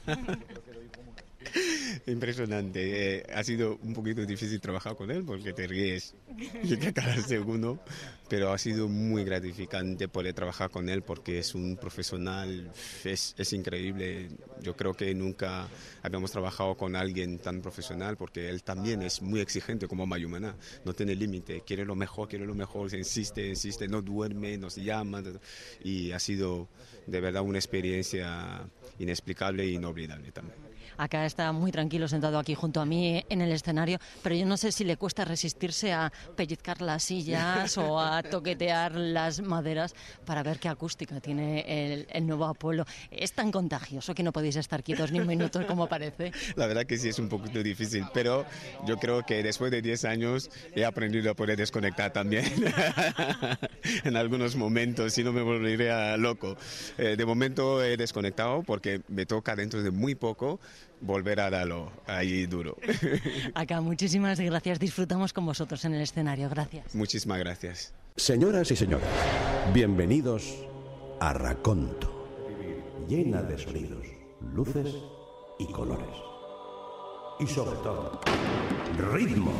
Impresionante. Eh, ha sido un poquito difícil trabajar con él porque te ríes cada segundo, pero ha sido muy gratificante poder trabajar con él porque es un profesional, es, es increíble. Yo creo que nunca habíamos trabajado con alguien tan profesional porque él también es muy exigente como Mayumana, no tiene límite, quiere lo mejor, quiere lo mejor, se insiste, insiste, no duerme, nos llama y ha sido de verdad una experiencia inexplicable e inolvidable también. Acá está muy tranquilo sentado aquí junto a mí en el escenario, pero yo no sé si le cuesta resistirse a pellizcar las sillas o a toquetear las maderas para ver qué acústica tiene el, el Nuevo Apolo. Es tan contagioso que no podéis estar quietos ni un minuto como parece. La verdad que sí es un poquito difícil, pero yo creo que después de diez años he aprendido a poder desconectar también en algunos momentos, si no me volvería loco. Eh, de momento he desconectado porque me toca dentro de muy poco volver a darlo ahí duro. Acá, muchísimas gracias. Disfrutamos con vosotros en el escenario. Gracias. Muchísimas gracias. Señoras y señores, bienvenidos a Raconto, llena de sonidos, luces y colores. Y sobre todo, ritmo.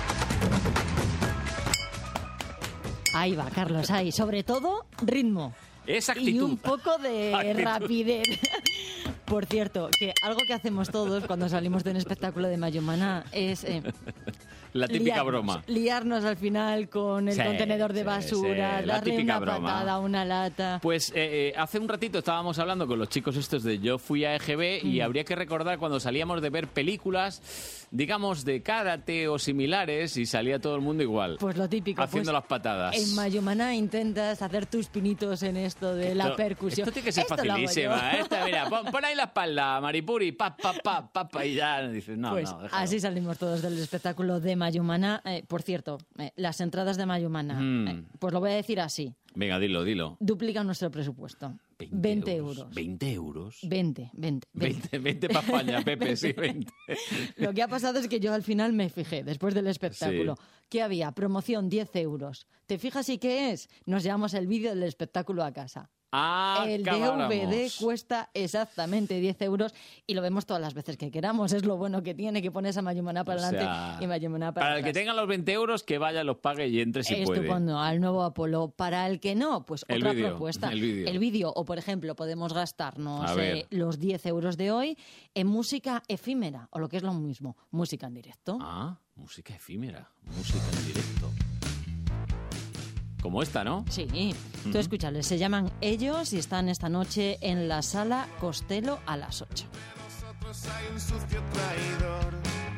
Ahí va, Carlos, ahí. Sobre todo, ritmo. Es actitud. Y un poco de Actitud. rapidez. Por cierto, que algo que hacemos todos cuando salimos de un espectáculo de Mayumana es... Eh, La típica liarnos, broma. Liarnos al final con el Sí, contenedor de sí, basura, sí, la darle típica una broma. patada, una lata. Pues eh, eh, hace un ratito estábamos hablando con los chicos estos de Yo Fui a E G B y Mm. habría que recordar cuando salíamos de ver películas, digamos, de karate o similares y salía todo el mundo igual. Pues lo típico. Haciendo pues, las patadas. En Mayumana intentas hacer tus pinitos en esto de la Esto- percusión. Esto tiene que ser Esto lo hago facilísima. yo. Esta, mira, pon, pon ahí la espalda, Maripuri, pa, pa, pa, pa, pa, y ya dices, no, pues no, déjalo. así salimos todos del espectáculo de Mayumana. Eh, por cierto, eh, las entradas de Mayumana, Mm. eh, pues lo voy a decir así, Venga, dilo, dilo. duplican nuestro presupuesto. veinte euros. ¿veinte euros? veinte, veinte, veinte. veinte, veinte para España, Pepe, sí, veinte. Lo que ha pasado es que yo al final me fijé, después del espectáculo, Sí. que había promoción diez euros. ¿Te fijas y qué es? Nos llevamos el vídeo del espectáculo a casa. Ah, El D V D cuesta exactamente diez euros y lo vemos todas las veces que queramos. Es lo bueno que tiene, que pones a Mayumana para O adelante sea, y Mayumana para Para el que atrás. tenga los veinte euros, que vaya, los pague y entre si puede. Estupendo, al nuevo Apolo. Para el que no, pues El otra vídeo, propuesta. el vídeo. El vídeo, o por ejemplo, podemos gastarnos A ver. eh, los diez euros de hoy en música efímera, o lo que es lo mismo, música en directo. Ah, música efímera, música en directo. Como esta, ¿no? Sí, tú Ujú. escúchales, se llaman Ellos y están esta noche en la Sala Costello a las ocho. Nosotros hay un sucio traidor,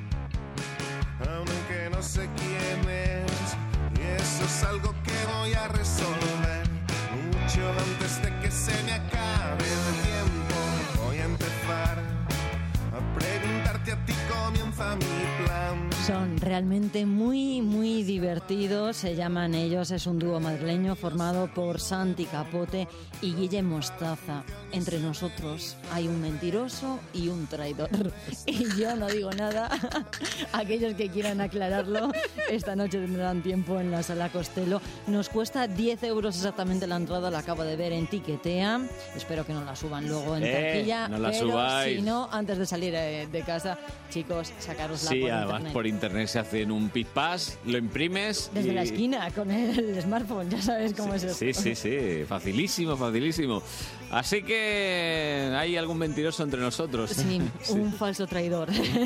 aunque no sé quién es, y eso es algo que voy a resolver mucho antes de que se me acabe el tiempo. Voy a empezar a preguntarte a ti, comienza mi plan. Son realmente muy, muy divertidos. Se llaman Ellos, es un dúo madrileño formado por Santi Capote y Guille Mostaza. Entre nosotros hay un mentiroso y un traidor. Y yo no digo nada. Aquellos que quieran aclararlo, esta noche tendrán tiempo en la Sala Costello. Nos cuesta diez euros exactamente la entrada, la acabo de ver en Tiquetea. Espero que no la suban luego en Eh, taquilla. no la pero subáis. si no, antes de salir eh, de casa, chicos, sacarosla Sí, por además internet. por internet se hacen un pit pass, lo imprimes Desde y... la esquina, con el smartphone, ya sabes cómo es esto. Sí, sí, sí, facilísimo, facilísimo. Así que hay algún mentiroso entre nosotros. Sí, un falso traidor.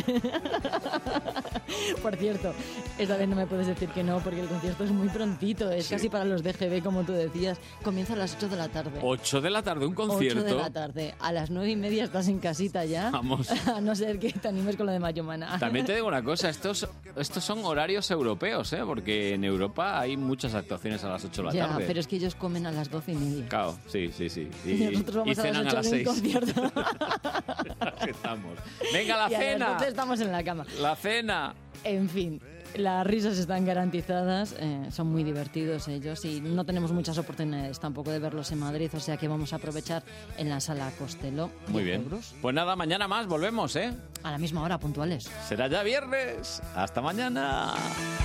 Por cierto, esta vez no me puedes decir que no, porque el concierto es muy prontito, es Sí. casi para los D G B, como tú decías. Comienza a las ocho de la tarde. ocho de la tarde, un concierto. ocho de la tarde. A las nueve y media estás en casita ya. Vamos. A no ser que te animes con lo de Mayumana. También te digo una cosa, estos, estos son horarios europeos, ¿eh? Porque en Europa hay muchas actuaciones a las ocho de la Ya, tarde. pero es que ellos comen a las doce y media. Claro, sí, sí, sí. Y Y, nosotros vamos y a las cenan a ocho las de un seis. concierto. Así estamos. Venga, la Y a las cena. doce estamos en la cama. La cena. En fin, las risas están garantizadas, eh, son muy divertidos ellos y no tenemos muchas oportunidades tampoco de verlos en Madrid, o sea que vamos a aprovechar en la Sala Costello. Muy diez bien. euros, Pues nada, mañana más volvemos, ¿eh? a la misma hora, puntuales. Será ya viernes. Hasta mañana.